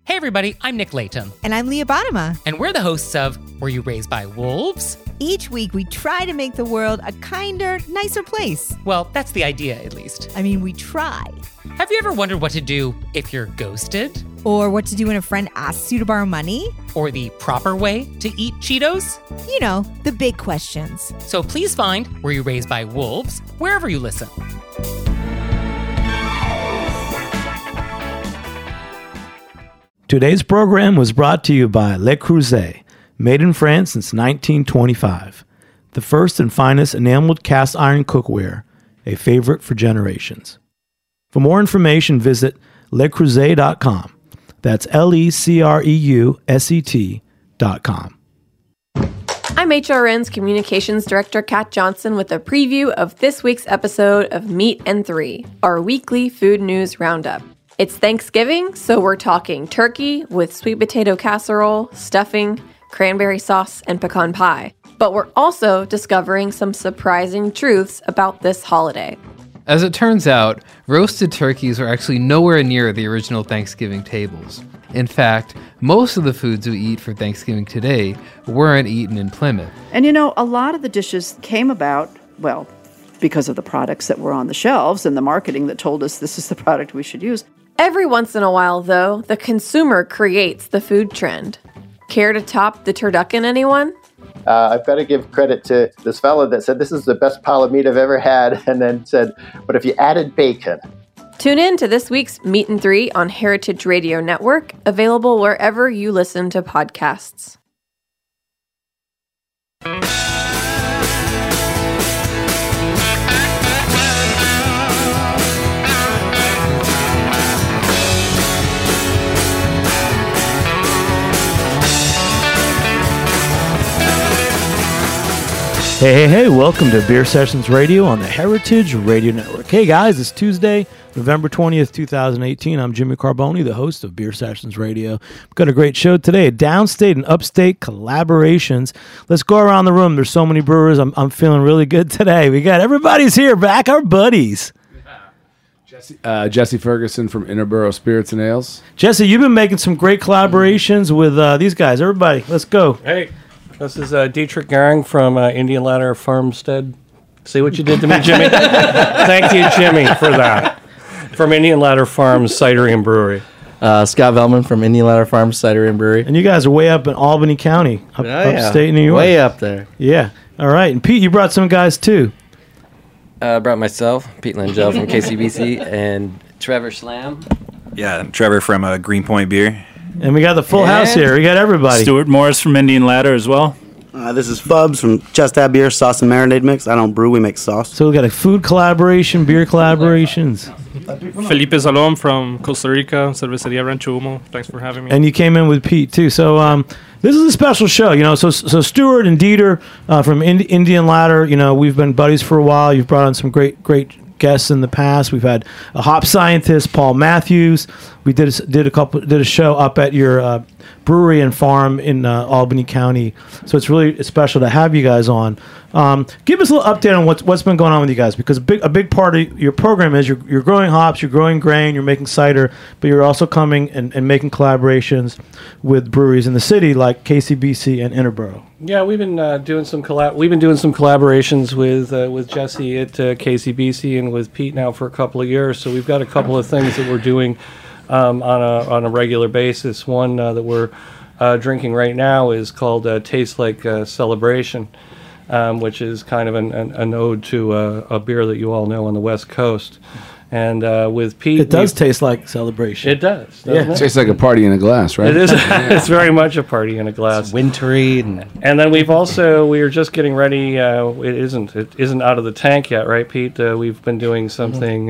Hey everybody, I'm Nick Layton. And I'm Leah Bottima. And we're the hosts of Were You Raised by Wolves? Each week we try to make the world a kinder, nicer place. Well, that's the idea, at least. I mean, we try. Have you ever wondered what to do if you're ghosted? Or what to do when a friend asks you to borrow money? Or the proper way to eat Cheetos? You know, the big questions. So please find Were You Raised by Wolves wherever you listen. Today's program was brought to you by Le Creuset, made in France since 1925. The first and finest enameled cast iron cookware, a favorite for generations. For more information, visit lecreuset.com. That's LECREUSET.com. I'm HRN's Communications Director Kat Johnson with a preview of this week's episode of Meat and Three, our weekly food news roundup. It's Thanksgiving, so we're talking turkey with sweet potato casserole, stuffing, cranberry sauce, and pecan pie. But we're also discovering some surprising truths about this holiday. As it turns out, roasted turkeys are actually nowhere near the original Thanksgiving tables. In fact, most of the foods we eat for Thanksgiving today weren't eaten in Plymouth. And you know, a lot of the dishes came about, well, because of the products that were on the shelves and the marketing that told us this is the product we should use. Every once in a while, though, the consumer creates the food trend. Care to top the turducken, anyone? I've got to give credit to this fellow that said this is the best pile of meat I've ever had, and then said, but if you added bacon. Tune in to this week's Meat and Three on Heritage Radio Network, available wherever you listen to podcasts. Hey, welcome to Beer Sessions Radio on the Heritage Radio Network. Hey guys, it's Tuesday, November 20th, 2018. I'm Jimmy Carboni, the host of Beer Sessions Radio. We've got a great show today, downstate and upstate collaborations. Let's go around the room. There's so many brewers. I'm feeling really good today. We got everybody's here, back our buddies. Jesse Ferguson from Interboro Spirits and Ales. Jesse, you've been making some great collaborations with these guys. Everybody, let's go. Hey. This is Dietrich Garing from Indian Ladder Farmstead. See what you did to me, Jimmy? Thank you, Jimmy, for that. From Indian Ladder Farms Cidery and Brewery. Scott Velman from Indian Ladder Farms Cidery and Brewery. And you guys are way up in Albany County, upstate New York. Way up there. Yeah. All right. And Pete, you brought some guys too. Brought myself, Pete Langell from KCBC, and Trevor Slam. Yeah, Trevor from Greenpoint Beer. And we got the full house here. We got everybody. Stuart Morris from Indian Ladder as well. This is Fubs from Just Add Beer Sauce and Marinade Mix. I don't brew, we make sauce. So we got a food collaboration, beer collaborations. Felipe Salom from Costa Rica, Cerveceria Rancho Humo. Thanks for having me. And you came in with Pete too. So this is a special show, you know. So Stuart and Dieter from Indian Ladder, you know, we've been buddies for a while. You've brought on some great guests in the past. We've had a hop scientist, Paul Matthews. We did a show up at your brewery and farm in Albany County. So it's really special to have you guys on. Give us a little update on what's been going on with you guys, because a big part of your program is you're growing hops, you're growing grain, you're making cider, but you're also coming and making collaborations with breweries in the city like KCBC and Interboro. Yeah, we've been doing some collaborations with Jesse at KCBC and with Pete now for a couple of years. So we've got a couple of things that we're doing on a regular basis. One that we're drinking right now is called Taste Like Celebration, which is kind of an ode to a beer that you all know on the West Coast. And with Pete, it does taste like celebration. It does. Yeah, it tastes like a party in a glass, right? It is. It's very much a party in a glass. It's wintry, and then we are just getting ready. It isn't out of the tank yet, right, Pete? We've been doing something.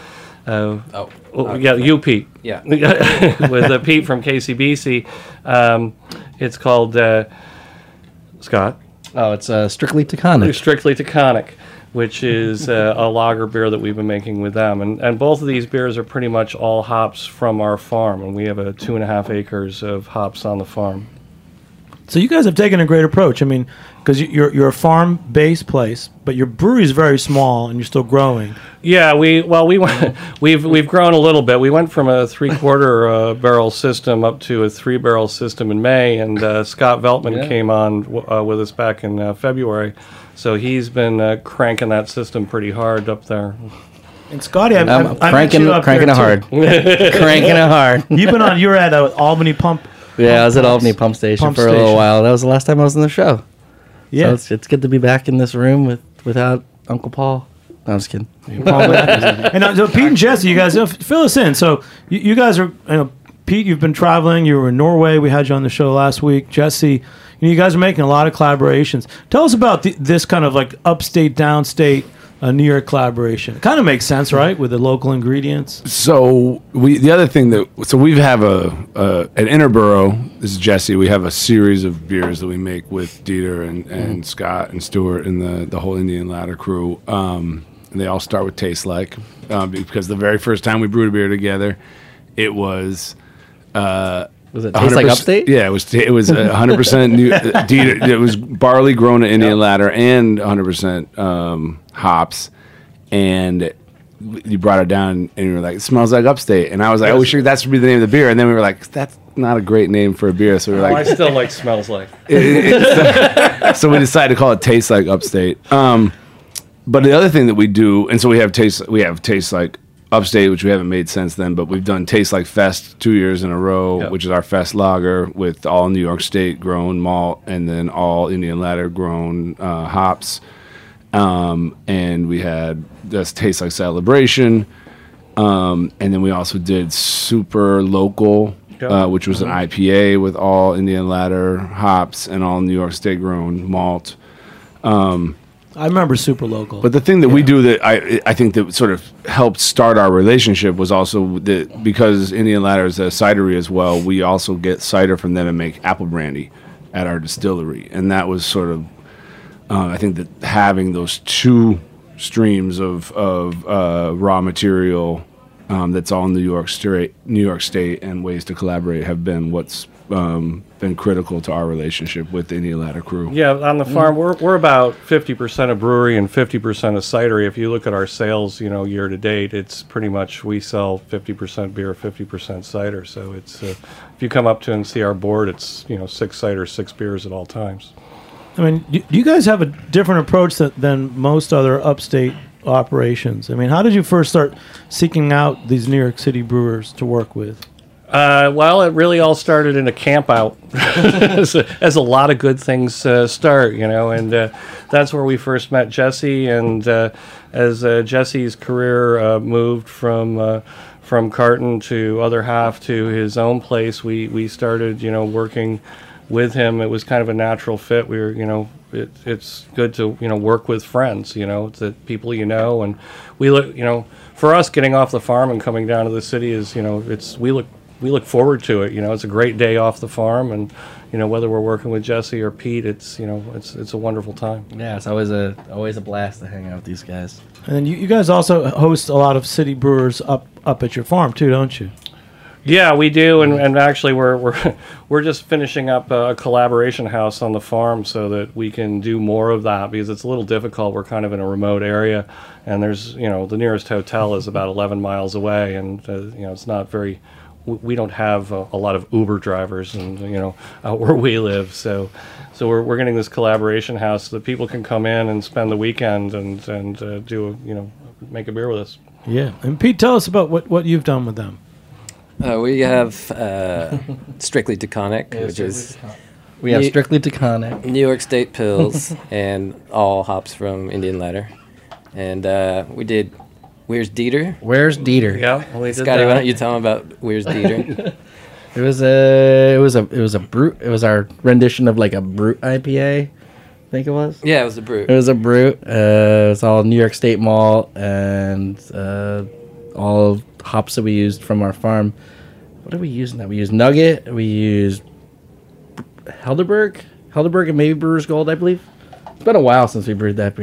You, Pete. Yeah. With Pete from KCBC. It's called Scott. Oh, it's Strictly Taconic. Strictly Taconic, which is a lager beer that we've been making with them. And both of these beers are pretty much all hops from our farm, and we have 2.5 acres of hops on the farm. So you guys have taken a great approach. I mean, because you're a farm-based place, but your brewery is very small and you're still growing. Yeah, we've grown a little bit. We went from a 3/4 barrel system up to a 3-barrel system in May, and Scott Veltman came on with us back in February. So he's been cranking that system pretty hard up there. And Scotty, I'm cranking it hard. Cranking it hard. You were at Albany Pump. Yeah, I was at Albany Pump Station for a little while. That was the last time I was on the show. Yeah. So it's good to be back in this room without Uncle Paul. No, I'm just kidding. And so Pete and Jesse, you guys, fill us in. So you guys are, Pete, you've been traveling. You were in Norway. We had you on the show last week. Jesse, you guys are making a lot of collaborations. Tell us about this kind of like upstate, downstate New York collaboration. It kind of makes sense, right, with the local ingredients. So the other thing we have at Interborough. This is Jesse. We have a series of beers that we make with Dieter and Scott and Stuart and the whole Indian Ladder crew. And they all start with Taste Like, because the very first time we brewed a beer together, it was. Was it Taste Like Upstate? Yeah, it was 100% new. Dieter, it was barley grown at Indian Ladder and 100% hops, and you brought it down and you were like, it smells like Upstate, and I was like, oh, sure, that should be the name of the beer, and then we were like, that's not a great name for a beer, so we were like, I still like smells like. So we decided to call it Taste Like Upstate. But the other thing that we do, and so we have Taste Like Upstate, which we haven't made since then, but we've done Taste Like Fest 2 years in a row, which is our Fest lager with all New York State grown malt and then all Indian Ladder grown hops. And we had this Taste Like Celebration. And then we also did Super Local, which was an IPA with all Indian Ladder hops and all New York State grown malt. I remember Super Local. But the thing that we do that I think that sort of helped start our relationship was also that because Indian Ladder is a cidery as well, we also get cider from them and make apple brandy at our distillery. And that was sort of, I think that having those two streams of raw material that's all New York State and ways to collaborate have been what's been critical to our relationship with the Indian Ladder crew. Yeah, on the farm, we're about 50% a brewery and 50% a cidery. If you look at our sales, year to date, it's pretty much we sell 50% beer, 50% cider. So it's if you come up to and see our board, it's 6 cider, 6 beers at all times. I mean, do you guys have a different approach than most other upstate operations? I mean, how did you first start seeking out these New York City brewers to work with? Well, it really all started in a camp out, as a lot of good things start, and that's where we first met Jesse. And as Jesse's career moved from Carton to other half to his own place, we started, working with him. It was kind of a natural fit. We were, it's good to, work with friends, the people and we look, for us getting off the farm and coming down to the city is, we look forward to it. It's a great day off the farm, and whether we're working with Jesse or Pete, it's it's a wonderful time. Yeah, it's always a blast to hang out with these guys. And then you guys also host a lot of city brewers up at your farm too, don't you? Yeah, we do, and actually we're just finishing up a collaboration house on the farm so that we can do more of that, because it's a little difficult. We're kind of in a remote area, and there's the nearest hotel is about 11 miles away, and it's not very. We don't have a lot of Uber drivers, and out where we live. So we're getting this collaboration house so that people can come in and spend the weekend and do make a beer with us. Yeah, and Pete, tell us about what you've done with them. We have Strictly Taconic, which is we have Strictly Taconic, New York State Pils, and all hops from Indian Ladder, and we did. Where's Dieter? Where's Dieter? Yeah, we did Scotty, that. why don't you tell him about Where's Dieter? It was a brute. It was our rendition of like a brute IPA. I think it was. Yeah, it was a brute. It was a brute. It's all New York State malt and all hops that we used from our farm. What did we use in that? We used Nugget. We used Helderberg and maybe Brewer's Gold, I believe. It's been a while since we brewed that beer.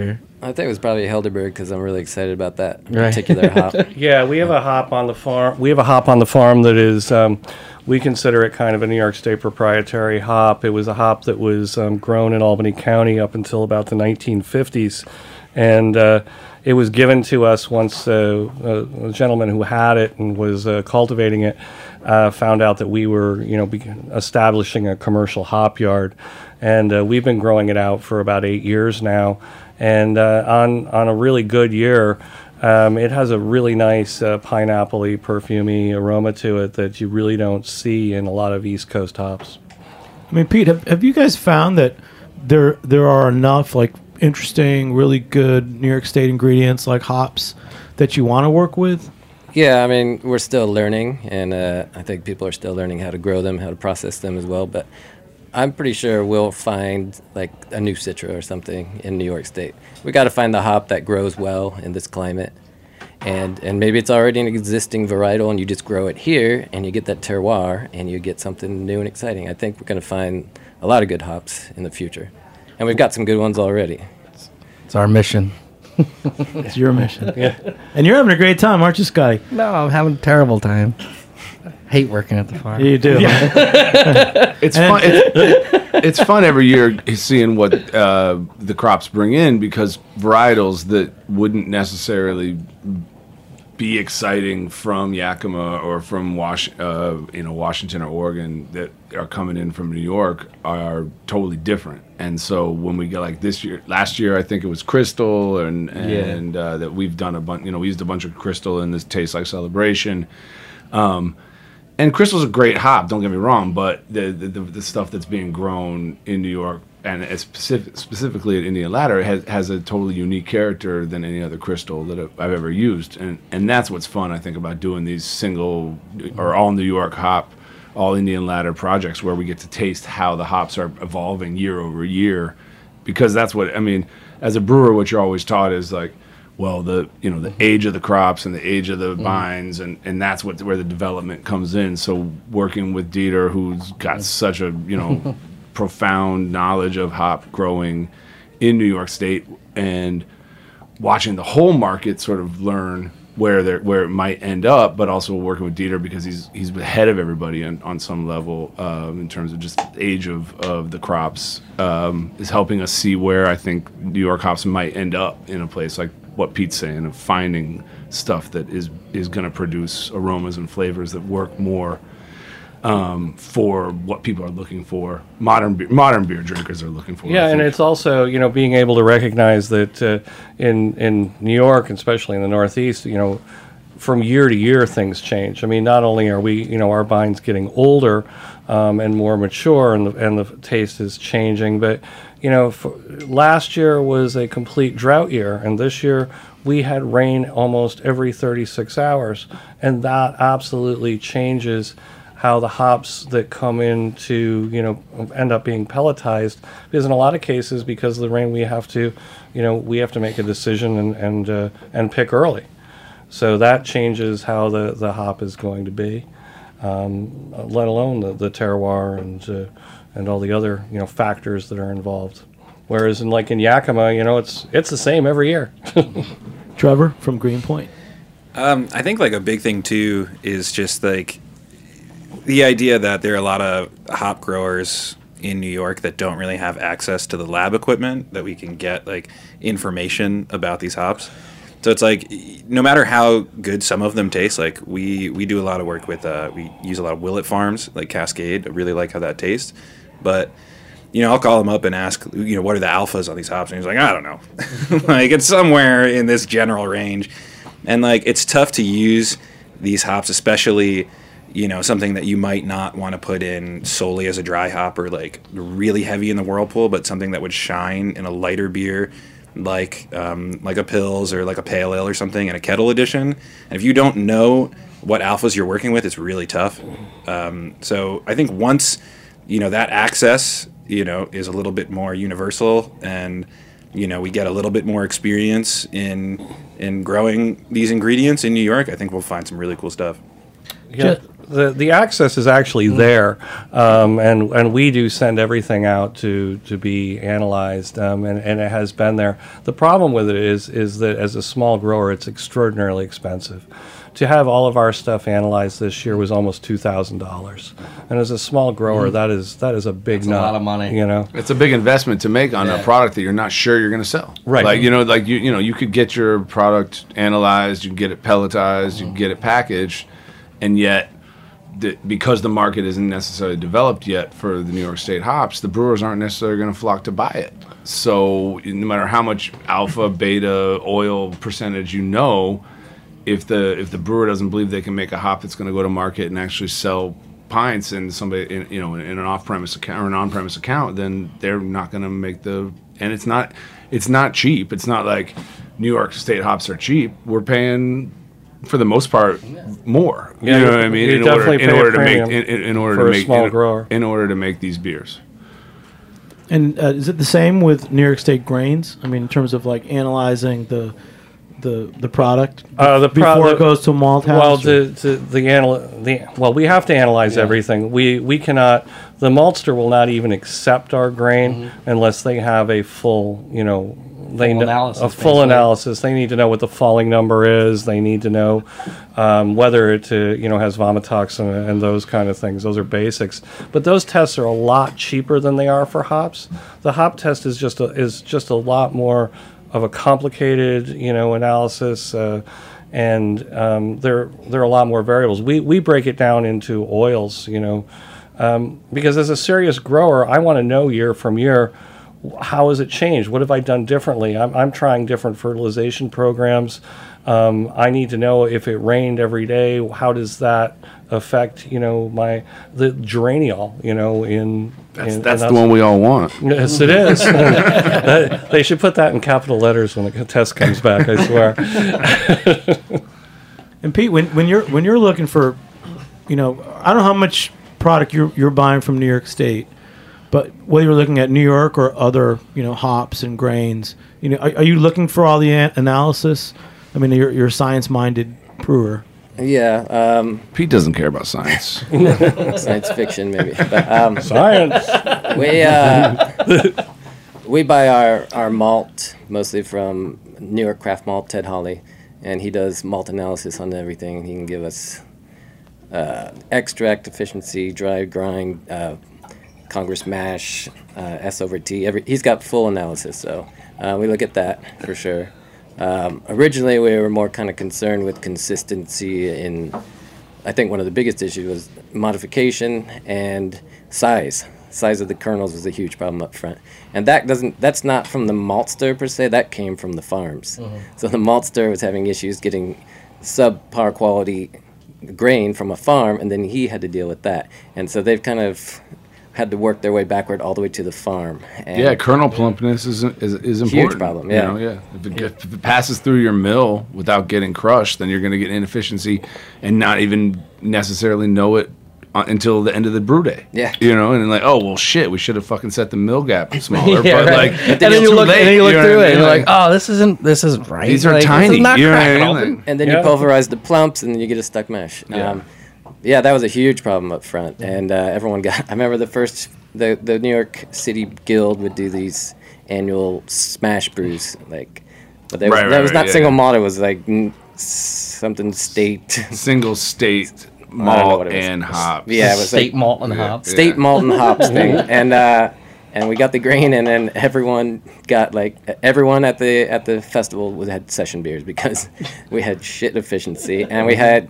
I think it was probably Helderberg because I'm really excited about that Right. particular hop. Yeah, we have a hop on the farm. We have a hop on the farm that is, we consider it kind of a New York State proprietary hop. It was a hop that was grown in Albany County up until about the 1950s, and it was given to us once a gentleman who had it and was cultivating it found out that we were, establishing a commercial hop yard, and we've been growing it out for about 8 years now. And on a really good year, it has a really nice pineapple-y, perfumey aroma to it that you really don't see in a lot of East Coast hops. I mean, Pete, have you guys found that there are enough like interesting, really good New York State ingredients like hops that you want to work with? Yeah, I mean, we're still learning, and I think people are still learning how to grow them, how to process them as well. But I'm pretty sure we'll find like a new Citra or something in New York State. We got to find the hop that grows well in this climate, and maybe it's already an existing varietal, and you just grow it here, and you get that terroir, and you get something new and exciting. I think we're going to find a lot of good hops in the future, and we've got some good ones already. It's our mission. It's your mission. Yeah. And you're having a great time, aren't you, Scotty? No, I'm having a terrible time. Hate working at the farm. You do. Yeah. It's fun. It's fun every year seeing what the crops bring in, because varietals that wouldn't necessarily be exciting from Yakima or from Washington or Oregon that are coming in from New York are totally different. And so when we get like last year I think it was Crystal, and that we've done a bunch. We used a bunch of Crystal in this Taste Like Celebration. And Crystal's a great hop, don't get me wrong, but the stuff that's being grown in New York, and specifically at Indian Ladder, has a totally unique character than any other Crystal that I've ever used. And that's what's fun, I think, about doing these single or all New York hop, all Indian Ladder projects, where we get to taste how the hops are evolving year over year. Because that's what, I mean, as a brewer, what you're always taught is like, well, the age of the crops and the age of the vines, and that's where the development comes in. So working with Dieter, who's got such a profound knowledge of hop growing in New York State, and watching the whole market sort of learn where it might end up, but also working with Dieter because he's ahead of everybody on some level in terms of just age of the crops, is helping us see where I think New York hops might end up in a place like what Pete's saying, of finding stuff that is going to produce aromas and flavors that work more for what people are looking for. Modern beer drinkers are looking for. Yeah, and it's also being able to recognize that in New York, and especially in the Northeast, from year to year things change. I mean, not only are we our vine's getting older and more mature, and the taste is changing, but last year was a complete drought year, and this year we had rain almost every 36 hours, and that absolutely changes how the hops that come in to end up being pelletized, because in a lot of cases, because of the rain, we have to make a decision and pick early, so that changes how the hop is going to be, let alone the terroir and all the other factors that are involved. Whereas in Yakima, it's the same every year. Trevor from Greenpoint. I think a big thing too is just the idea that there are a lot of hop growers in New York that don't really have access to the lab equipment that we can get information about these hops. So it's no matter how good some of them taste, we do a lot of work with, we use a lot of Willett farms, like Cascade. I really like how that tastes. But, I'll call him up and ask, what are the alphas on these hops? And he's like, I don't know. It's somewhere in this general range. And, it's tough to use these hops, especially, something that you might not want to put in solely as a dry hop or, really heavy in the whirlpool, but something that would shine in a lighter beer, like a Pils or a Pale Ale or something in a kettle edition. And if you don't know what alphas you're working with, it's really tough. So I think once that access is a little bit more universal, and we get a little bit more experience in growing these ingredients in New York, I think we'll find some really cool stuff. Yeah, the access is actually there, and we do send everything out to be analyzed, and it has been there. The problem with it is that as a small grower, it's extraordinarily expensive. To have all of our stuff analyzed this year was almost $2,000, and as a small grower, that is a big That's nut. a lot of money. You know, It's a big investment to make on a product that you're not sure you're going to sell. Right. Like, you could get your product analyzed, you can get it pelletized, you can get it packaged, and yet because the market isn't necessarily developed yet for the New York State hops, the brewers aren't necessarily going to flock to buy it. So no matter how much alpha, beta, oil percentage if the brewer doesn't believe they can make a hop that's going to go to market and actually sell pints in somebody in an off-premise account or an on-premise account, then they're not going to make and it's not cheap. It's not like New York State hops are cheap. We're paying, for the most part, more. Yeah, you know what I mean? in order to make these beers. And is it the same with New York State grains? I mean, in terms of like analyzing the product before it goes to a malt house? Well, we have to analyze everything. We cannot. The maltster will not even accept our grain unless they have a full, analysis. They need to know what the falling number is. They need to know whether it has vomitoxin and those kind of things. Those are basics. But those tests are a lot cheaper than they are for hops. The hop test is just a lot more of a complicated, analysis, and there are a lot more variables. We break it down into oils, because as a serious grower, I want to know year from year, how has it changed? What have I done differently? I'm trying different fertilization programs. I need to know if it rained every day, how does that affect, the geraniol, That's the one we all want. Yes, it is. They should put that in capital letters when the test comes back, I swear. And Pete, when you're looking for, I don't know how much product you're buying from New York State, but whether you're looking at New York or other, hops and grains, are you looking for all the analysis? I mean, you're a science-minded brewer. Yeah. Pete doesn't care about science. Science fiction, maybe. But, science. We buy our malt mostly from New York Craft Malt, Ted Hawley, and he does malt analysis on everything. He can give us extract efficiency, dry grind, Congress mash, S over T. He's got full analysis, so we look at that for sure. Originally, we were more kind of concerned with consistency in, I think one of the biggest issues was modification and size. Size of the kernels was a huge problem up front. And that's not from the maltster per se, that came from the farms. So the maltster was having issues getting subpar quality grain from a farm, and then he had to deal with that. And so they've kind of had to work their way backward all the way to the farm. And kernel plumpness is important. Huge problem, yeah. If it passes through your mill without getting crushed, then you're going to get inefficiency and not even necessarily know it until the end of the brew day. Yeah. And then like, oh, well, shit, we should have fucking set the mill gap smaller. Yeah, but right. like, and then you look through it and you're like, oh, this isn't right. These are like, tiny. This is not What I mean? And then you pulverize the plumps and then you get a stuck mesh. Yeah. That was a huge problem up front. And everyone got, I remember the New York City Guild would do these annual smash brews, but that was not single malt. It was like something state, single state malt and hops. Yeah, it was state malt and hops. State malt and hops thing, and we got the grain, and then everyone got everyone at the festival had session beers because we had shit efficiency, and we had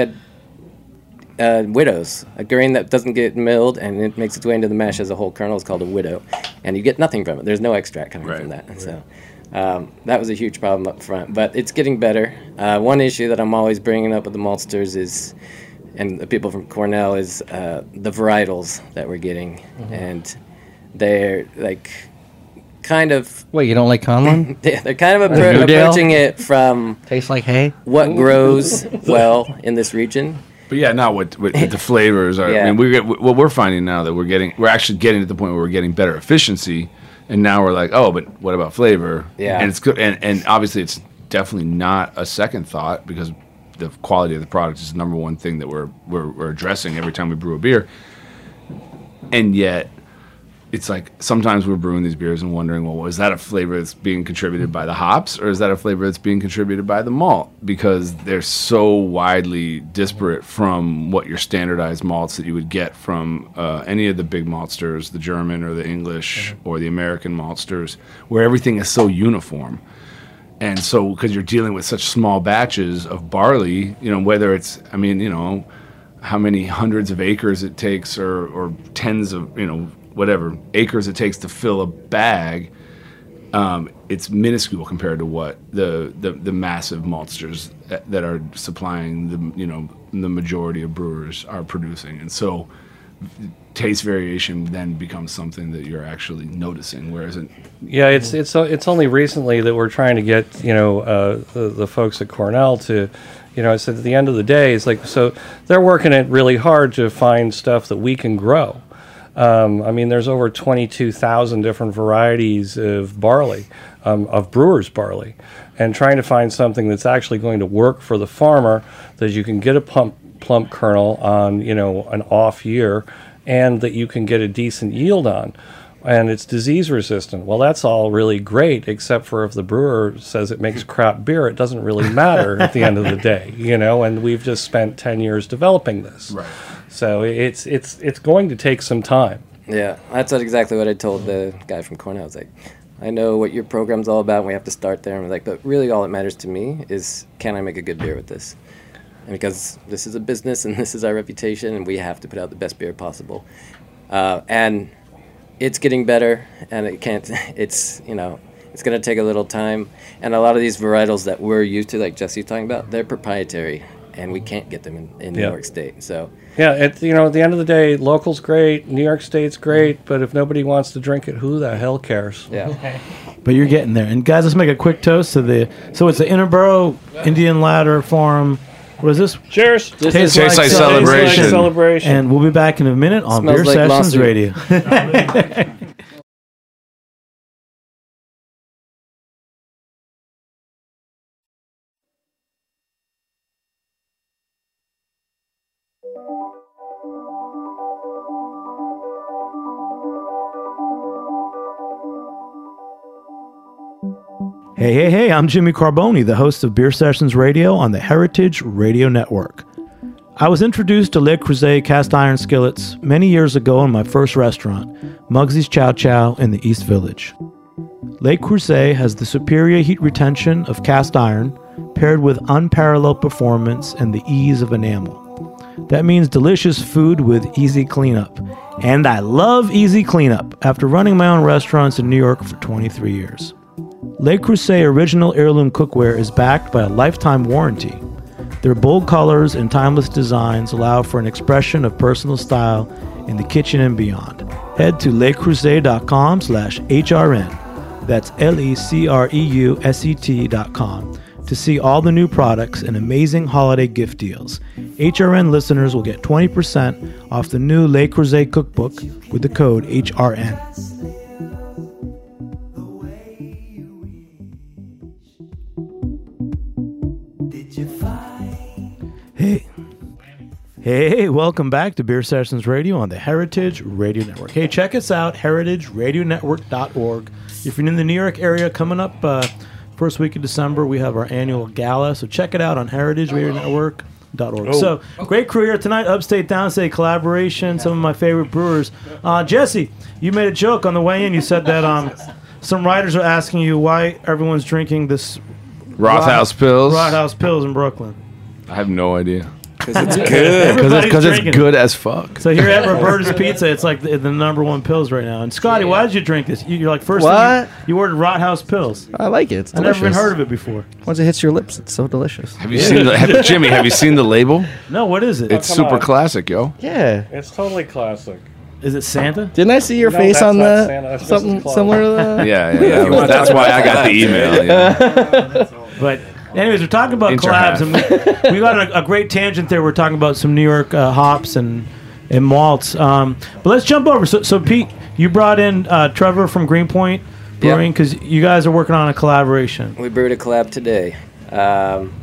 widows, a grain that doesn't get milled and it makes its way into the mash as a whole kernel is called a widow, and you get nothing from it. There's no extract coming from that. So that was a huge problem up front, but it's getting better. One issue that I'm always bringing up with the maltsters is, and the people from Cornell, is the varietals that we're getting, and they're kind of... Wait, you don't like Conlon? They're kind of approaching it from... Tastes like hay? What grows well in this region. But yeah, not what the flavors are. Yeah. I mean, what we're finding now that we're actually getting to the point where we're getting better efficiency, and now we're like, oh, but what about flavor? Yeah. And it's good, and obviously it's definitely not a second thought because the quality of the product is the number one thing that we're addressing every time we brew a beer. And yet, it's like sometimes we're brewing these beers and wondering, well, is that a flavor that's being contributed by the hops, or is that a flavor that's being contributed by the malt? Because they're so widely disparate from what your standardized malts that you would get from any of the big maltsters, the German or the English or the American maltsters, where everything is so uniform. And so, because you're dealing with such small batches of barley, whether it's, how many hundreds of acres it takes or tens of, whatever acres it takes to fill a bag, it's minuscule compared to what the massive maltsters that are supplying the majority of brewers are producing. And so taste variation then becomes something that you're actually noticing, whereas it's only recently that we're trying to get the folks at Cornell to, I said at the end of the day, it's like, so they're working it really hard to find stuff that we can grow. There's over 22,000 different varieties of barley, of brewer's barley, and trying to find something that's actually going to work for the farmer, that you can get a plump kernel on, an off year, and that you can get a decent yield on, and it's disease resistant. Well, that's all really great, except for if the brewer says it makes crap beer, it doesn't really matter at the end of the day, and we've just spent 10 years developing this. Right. So it's going to take some time. Yeah, that's exactly what I told the guy from Cornell. I was like, I know what your program's all about, and we have to start there. And we're like, but really all that matters to me is, can I make a good beer with this? And because this is a business and this is our reputation, and we have to put out the best beer possible. And it's getting better, and it's going to take a little time. And a lot of these varietals that we're used to, like Jesse's talking about, they're proprietary, and we can't get them in New York State. So yeah, at the end of the day, local's great, New York State's great, but if nobody wants to drink it, who the hell cares? Yeah. But you're getting there. And guys, let's make a quick toast to so it's the Interboro Indian Ladder Farm. What is this? Cheers. Tastes like celebration. And we'll be back in a minute on Smells Beer like Sessions lawsuit. Radio. Hey, I'm Jimmy Carboni, the host of Beer Sessions Radio on the Heritage Radio Network. I was introduced to Le Creuset cast iron skillets many years ago in my first restaurant, Mugsy's Chow Chow in the East Village. Le Creuset has the superior heat retention of cast iron paired with unparalleled performance and the ease of enamel. That means delicious food with easy cleanup. And I love easy cleanup after running my own restaurants in New York for 23 years. Le Creuset Original Heirloom Cookware is backed by a lifetime warranty. Their bold colors and timeless designs allow for an expression of personal style in the kitchen and beyond. Head to lecreuset.com/HRN. That's LECREUSET.com to see all the new products and amazing holiday gift deals. HRN listeners will get 20% off the new Le Creuset cookbook with the code HRN. Hey, welcome back to Beer Sessions Radio on the Heritage Radio Network. Hey, check us out, heritageradionetwork.org. If you're in the New York area, coming up first week of December, we have our annual gala, so check it out on heritageradionetwork.org. So, great crew here tonight, upstate, downstate collaboration, some of my favorite brewers. Jesse, you made a joke on the way in. You said that some writers are asking you why everyone's drinking this Rothaus Pils. Rothaus Pils in Brooklyn. I have no idea. Because it's good. Because it's good as fuck. So here at Roberta's Pizza, it's like the number one Pils right now. And Scotty, why did you drink this? You're like, first What? thing you ordered Rothaus Pils. I like it. It's I've delicious. never even heard of it before. Once it hits your lips, it's so delicious. Have you seen Jimmy? Have you seen the label? No, what is it? It's super classic, yo. Yeah. It's totally classic. Is it Santa? Didn't I see your No, face that's on not the Santa, that's just something a clone. similar to that? Yeah. That's why I got the email. Yeah. But anyways, we're talking about Interhalf. collabs, and we got a great tangent there. We're talking about some New York hops and malts. But let's jump over. So Pete, you brought in Trevor from Greenpoint Brewing because you guys are working on a collaboration. We brewed a collab today.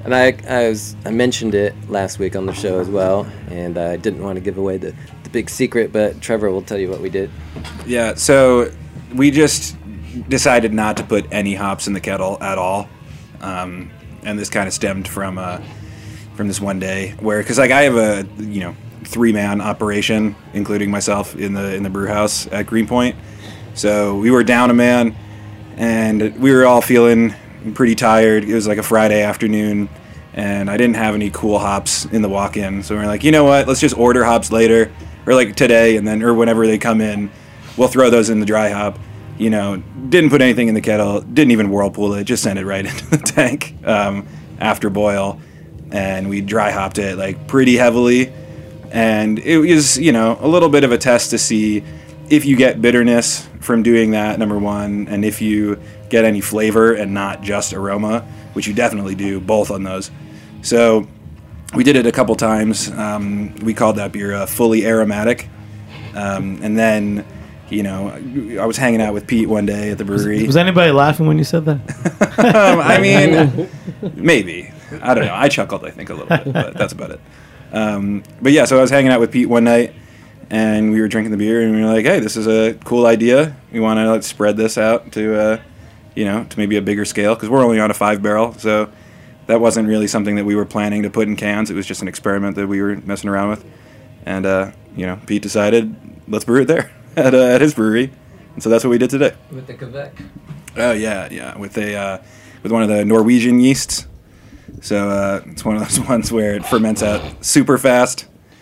And I mentioned it last week on the show as well, and I didn't want to give away the big secret, but Trevor will tell you what we did. Yeah, so we just decided not to put any hops in the kettle at all, and this kind of stemmed from this one day where, because like I have a 3-man operation, including myself in the brew house at Greenpoint, so we were down a man, and we were all feeling pretty tired. It was like a Friday afternoon, and I didn't have any cool hops in the walk-in, so we were like, you know what, let's just order hops later, or like today, and then or whenever they come in, we'll throw those in the dry hop. Didn't put anything in the kettle, didn't even whirlpool it, just sent it right into the tank after boil, and we dry hopped it like pretty heavily, and it was a little bit of a test to see if you get bitterness from doing that, number one, and if you get any flavor and not just aroma, which you definitely do, both on those. So we did it a couple times. We called that beer fully aromatic. And then, I was hanging out with Pete one day at the brewery. Was anybody laughing when you said that? I mean, maybe. I don't know. I chuckled, I think, a little bit, but that's about it. But yeah, so I was hanging out with Pete one night, and we were drinking the beer, and we were like, hey, this is a cool idea. We want to spread this out to maybe a bigger scale, because we're only on a 5-barrel, so that wasn't really something that we were planning to put in cans. It was just an experiment that we were messing around with. And, Pete decided, let's brew it there at his brewery. And so that's what we did today. With the Quebec. Oh, yeah. With one of the Norwegian yeasts. So it's one of those ones where it ferments out super fast,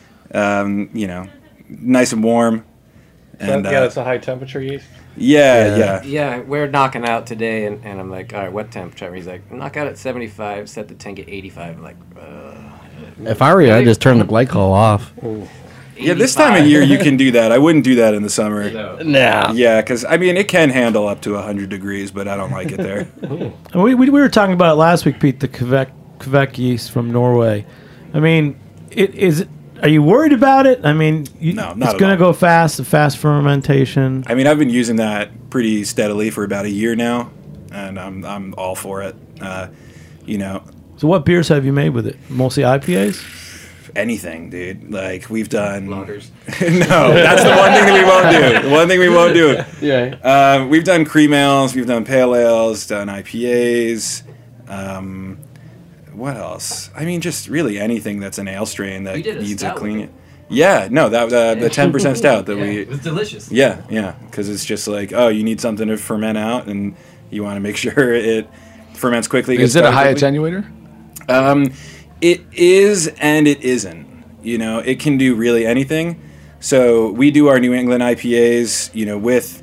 nice and warm. And it's a high temperature yeast. Yeah, we're knocking out today, and I'm like, all right, what temperature? He's like, knock out at 75, set the tank at 85. I'm like, if I were you, I'd just turn the glycol off. Yeah, this time of year you can do that. I wouldn't do that in the summer. No. Yeah, because, it can handle up to 100 degrees, but I don't like it there. We were talking about it last week, Pete, the Quebec yeast from Norway. Are you worried about it? No, not it's going to go fast fermentation. I've been using that pretty steadily for about a year now, and I'm all for it. So what beers have you made with it? Mostly IPAs? Anything, dude. Like, we've done... Lagers. No, that's the one thing that we won't do. The one thing we won't do. Yeah. We've done cream ales, we've done pale ales, done IPAs. What else? Just really anything that's an ale strain that needs a clean... Yeah, no, that was the 10% stout that we... It was delicious. Yeah, because it's just like, you need something to ferment out, and you want to make sure it ferments quickly. Is it a high attenuator? It is and it isn't. It can do really anything. So we do our New England IPAs, with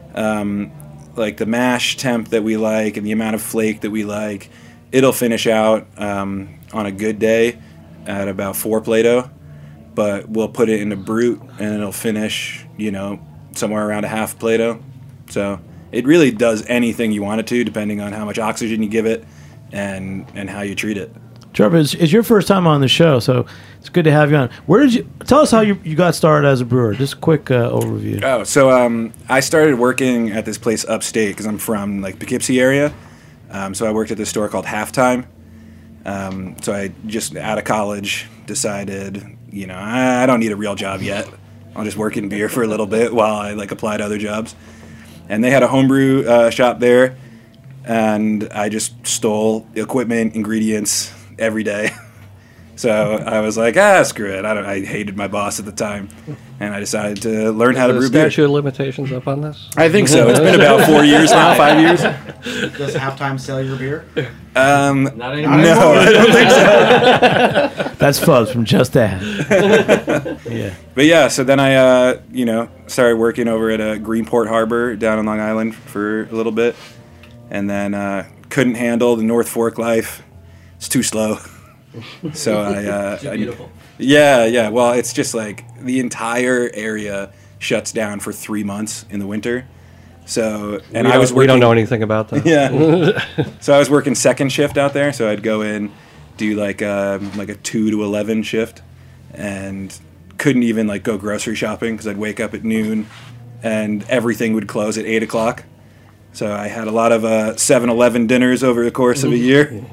like the mash temp that we like and the amount of flake that we like. It'll finish out on a good day at about 4 Plato, but we'll put it in a brute and it'll finish, somewhere around a half Plato. So it really does anything you want it to, depending on how much oxygen you give it and how you treat it. Trevor, it's your first time on the show, so it's good to have you on. Where did you tell us how you got started as a brewer? Just a quick overview. Oh, so I started working at this place upstate because I'm from Poughkeepsie area. So I worked at this store called Halftime. So I just out of college decided, I don't need a real job yet. I'll just work in beer for a little bit while I apply to other jobs. And they had a homebrew shop there, and I just stole equipment, ingredients every day. So I was like, screw it. I hated my boss at the time, and I decided to learn how to brew beer. Statute of limitations up on this? I think so. It's been about 4 years now, 5 years. Does Halftime sell your beer? Not anymore. No, I don't think so. That's Fuzz from Just Add. Yeah. But yeah, so then I, started working over at Greenport Harbor down in Long Island for a little bit, and then couldn't handle the North Fork life. It's too slow. So beautiful. Yeah. Well, it's just the entire area shuts down for 3 months in the winter. So we don't know anything about that. Yeah. So I was working second shift out there. So I'd go in, do a 2 to 11 shift, and couldn't even go grocery shopping because I'd wake up at noon, and everything would close at 8 o'clock. So I had a lot of 7-Eleven dinners over the course of a year.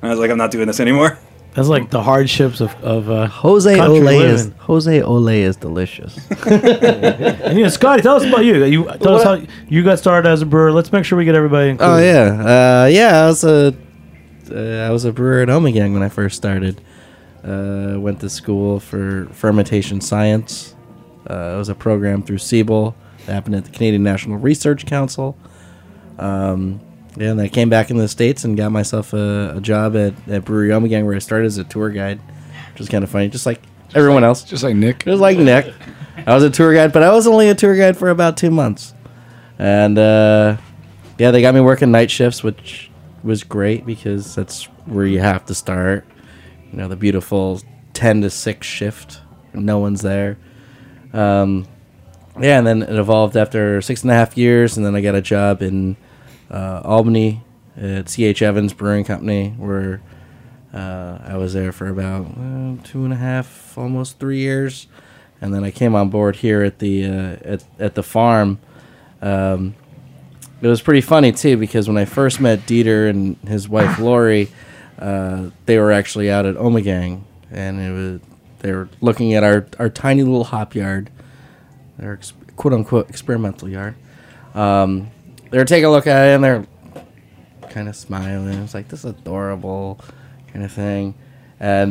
I was like, I'm not doing this anymore. That's like the hardships of Jose country Ole is delicious. And Scotty, tell us about you. Tell us how you got started as a brewer. Let's make sure we get everybody included. Oh yeah, I was a brewer at Omegang when I first started. Went to school for fermentation science. It was a program through Siebel that happened at the Canadian National Research Council. And I came back into the States and got myself a job at Brewery Omegang, where I started as a tour guide, which was kind of funny, just like everyone else. Just like Nick. Just like Nick. I was a tour guide, but I was only a tour guide for about 2 months. And, they got me working night shifts, which was great because that's where you have to start. The beautiful 10 to 6 shift. No one's there. And then it evolved after 6.5 years, and then I got a job in Albany at C.H. Evans Brewing Company, where I was there for about 2.5, almost 3 years, and then I came on board here at the at the farm. It was pretty funny too, because when I first met Dieter and his wife Lori, they were actually out at Omegang, and they were looking at our tiny little hop yard, our quote unquote experimental yard. They were taking a look at it, and they're kind of smiling. It's like, this is adorable kind of thing. And,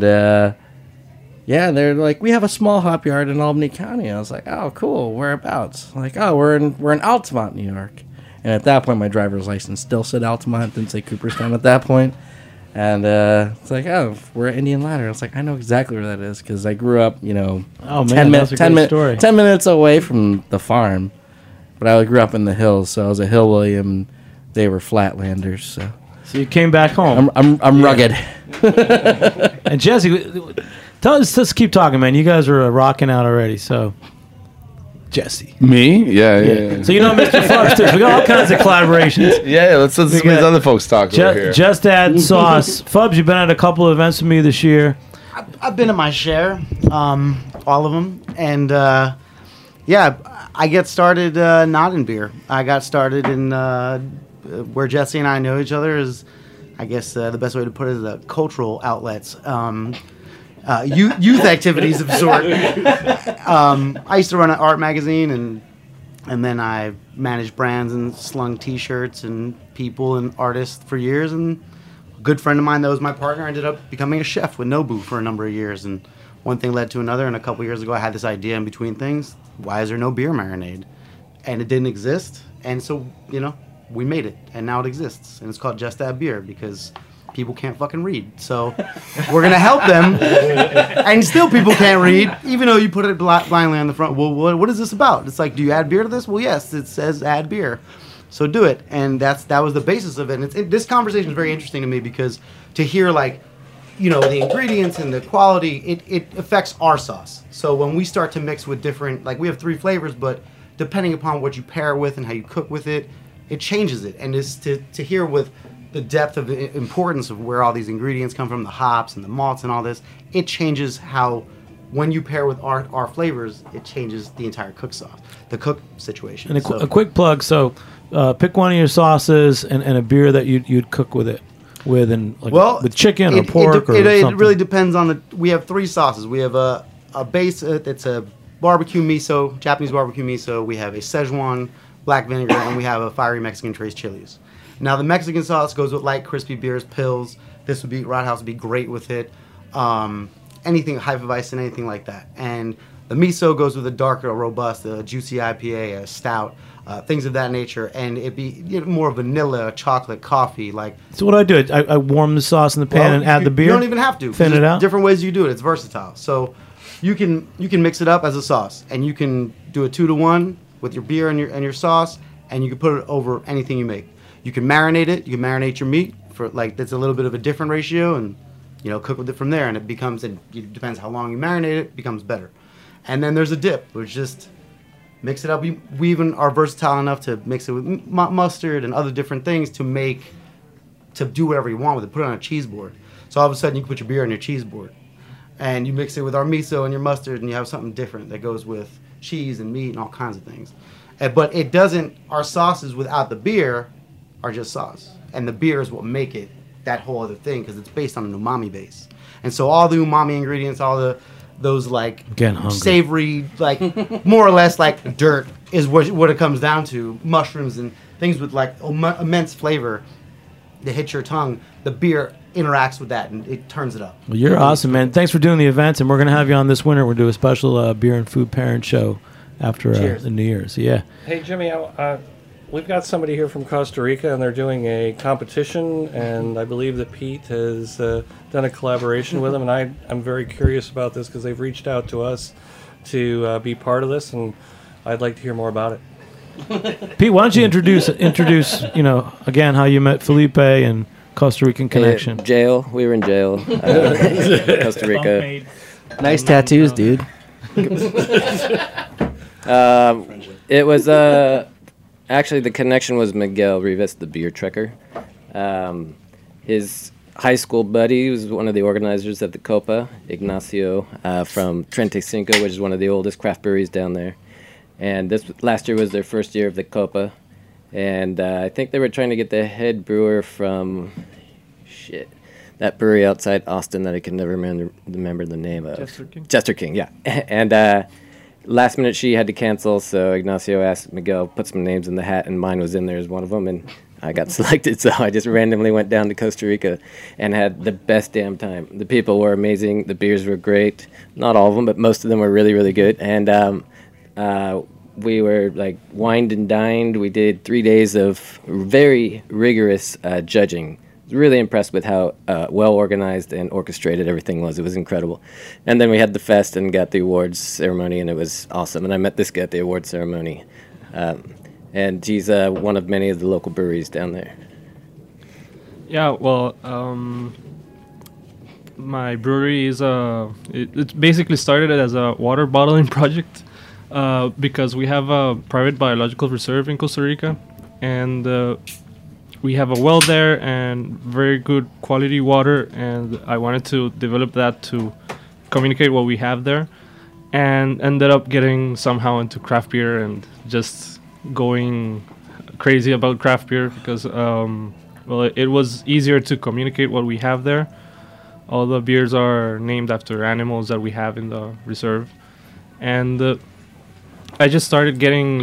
they're like, we have a small hop yard in Albany County. I was like, oh, cool. Whereabouts? Like, oh, we're in Altamont, New York. And at that point, my driver's license still said Altamont, didn't say Cooperstown at that point. And it's like, oh, we're at Indian Ladder. I was like, I know exactly where that is, because I grew up, 10 minutes away from the farm. But I grew up in the hills, so I was a Hill William. They were Flatlanders, so you came back home. I'm rugged. And Jesse, let's keep talking, man. You guys are rocking out already. So, Jesse, me, yeah. So Mr. Fubs too. So we got all kinds of collaborations. Yeah, let's some of these other folks talk over here. Just Add Sauce. Fubs, you've been at a couple of events with me this year. I've been at my share, all of them, and I get started not in beer. I got started in where Jesse and I know each other is, I guess the best way to put it is the cultural outlets, youth activities of sort. I used to run an art magazine, and then I managed brands and slung T-shirts and people and artists for years. And a good friend of mine that was my partner ended up becoming a chef with Nobu for a number of years. And one thing led to another, and a couple years ago I had this idea in between things. Why is there no beer marinade? And it didn't exist, and so, we made it, and now it exists. And it's called Just Add Beer, because people can't fucking read. So we're going to help them, and still people can't read, even though you put it blindly on the front. Well, what is this about? It's like, do you add beer to this? Well, yes, it says add beer. So do it. And that was the basis of it. And this conversation is very interesting to me, because to hear, the ingredients and the quality, it affects our sauce. So when we start to mix with different, we have 3 flavors, but depending upon what you pair it with and how you cook with it, it changes it. And it's to hear with the depth of the importance of where all these ingredients come from, the hops and the malts and all this, it changes how, when you pair with our flavors, it changes the entire cook situation. And a quick plug, so pick one of your sauces and a beer that you'd cook with it. With chicken or pork or something. It really depends on we have 3 sauces. We have a base that's a barbecue miso, Japanese barbecue miso. We have a Szechuan black vinegar, and we have a fiery Mexican trace chilies. Now the Mexican sauce goes with light crispy beers, pills. Roadhouse would be great with it. Anything Hefeweizen, anything like that. And the miso goes with a darker, robust, juicy IPA, a stout. Things of that nature, and it'd be more vanilla, chocolate, coffee. So what do? I warm the sauce in the pan and add the beer? You don't even have to. Thin it out? Different ways you do it. It's versatile. So you can mix it up as a sauce, and you can do a 2-to-1 with your beer and your sauce, and you can put it over anything you make. You can marinate it. You can marinate your meat for that's a little bit of a different ratio, and cook with it from there. And it depends how long you marinate it, becomes better. And then there's a dip, which just mix it up. We even are versatile enough to mix it with mustard and other different things to do whatever you want with it. Put it on a cheese board. So all of a sudden you can put your beer on your cheese board. And you mix it with our miso and your mustard, and you have something different that goes with cheese and meat and all kinds of things. But it doesn't, our sauces without the beer are just sauce. And the beer is what make it that whole other thing because it's based on an umami base, and so all the umami ingredients, those like Getting hungry. savory, like more or less like dirt is what it comes down to. Mushrooms and things with like immense flavor that hit your tongue. The beer interacts with that and it turns it up. Well, you're awesome, man. Thanks for doing the events, and we're going to have you on this winter. We'll do a special beer and food parent show after the New Year's. So, yeah. Hey, Jimmy, we've got somebody here from Costa Rica, and they're doing a competition, and I believe that Pete has done a collaboration with them, and I'm very curious about this because they've reached out to us to be part of this, and I'd like to hear more about it. Pete, why don't you introduce again how you met Felipe and Costa Rican connection? Jail. We were in jail. Costa Rica. Nice tattoos, dude. It was actually the connection was Miguel Rivas, the beer trekker. His high school buddy was one of the organizers of the Copa, Ignacio from Trente Cinco, which is one of the oldest craft breweries down there. And this last year was their first year of the Copa, and I think they were trying to get the head brewer from that brewery outside Austin that I can never remember the name of. Jester King, yeah. And last minute she had to cancel, so Ignacio asked Miguel, put some names in the hat, and mine was in there as one of them, and I got selected, so I just randomly went down to Costa Rica and had the best damn time. The people were amazing, the beers were great, not all of them, but most of them were really, really good, and we were like wined and dined. We did 3 days of very rigorous judging. I was really impressed with how well organized and orchestrated everything was. It was incredible. And then we had the fest and got the awards ceremony, and it was awesome. And I met this guy at the awards ceremony. And he's one of many of the local breweries down there. Yeah, well, my brewery is it basically started as a water bottling project because we have a private biological reserve in Costa Rica, and we have a well there and very good quality water, and I wanted to develop that to communicate what we have there, and ended up getting somehow into craft beer and just going crazy about craft beer because it was easier to communicate what we have there. All the beers are named after animals that we have in the reserve, and I just started getting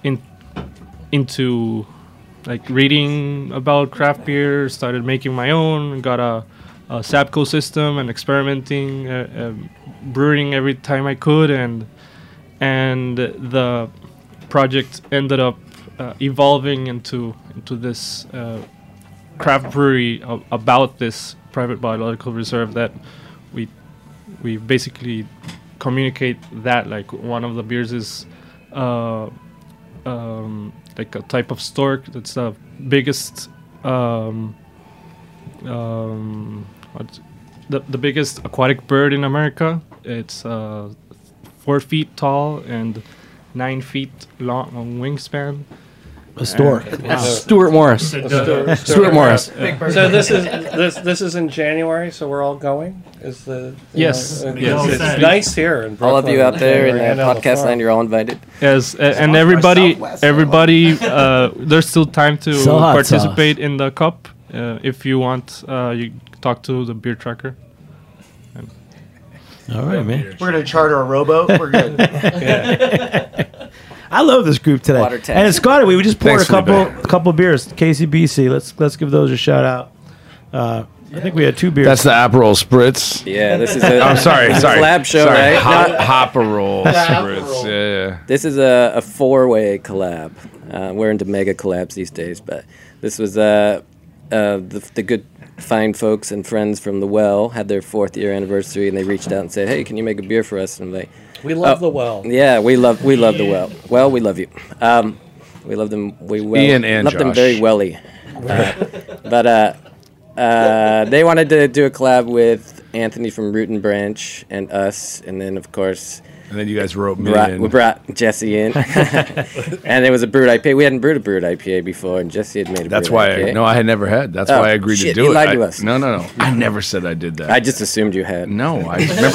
into reading about craft beer, started making my own, got a Sapco system and experimenting, brewing every time I could, and the project ended up evolving into this craft brewery about this private biological reserve that we basically communicate that like one of the beers is like a type of stork that's the biggest the biggest aquatic bird in America. It's 4 feet tall and 9 feet long on wingspan. A stork. Wow. Stuart Morris. Stuart Morris. Yeah. So this is in January, so we're all going? Is the yes. It's nice here in Brooklyn. All of you out there in podcast land, you're all invited. Yes, and everybody, there's still time to participate in the cup. If you want, you talk to the beer tracker. All right, man. We're gonna charter a rowboat. We're good. Yeah. I love this group today. And it's Scotty. We just poured a couple beers. KCBC. Let's give those a shout out. I think we had 2 beers. That's the Aperol Spritz. Yeah, this is a I'm sorry. collab show, right? Hopperol Spritz. Yeah. This is a 4-way collab. We're into mega collabs these days, but this was the good fine folks and friends from The Well had their 4th year anniversary, and they reached out and said, "Hey, can you make a beer for us?" And I'm like, we love The Well. Yeah, we love The Well. Well, we love you. We love them. Ian and love Josh. them very welly. But they wanted to do a collab with Anthony from Root and Branch and us, and then of course. And then you guys wrote me in. We brought Jesse in, and it was a brewed IPA. We hadn't brewed a brewed IPA before, and Jesse had made a That's brewed why IPA. I had never had. That's why I agreed to do you it. lied to us. No. I never said I did that. I just assumed you had. No, I remember.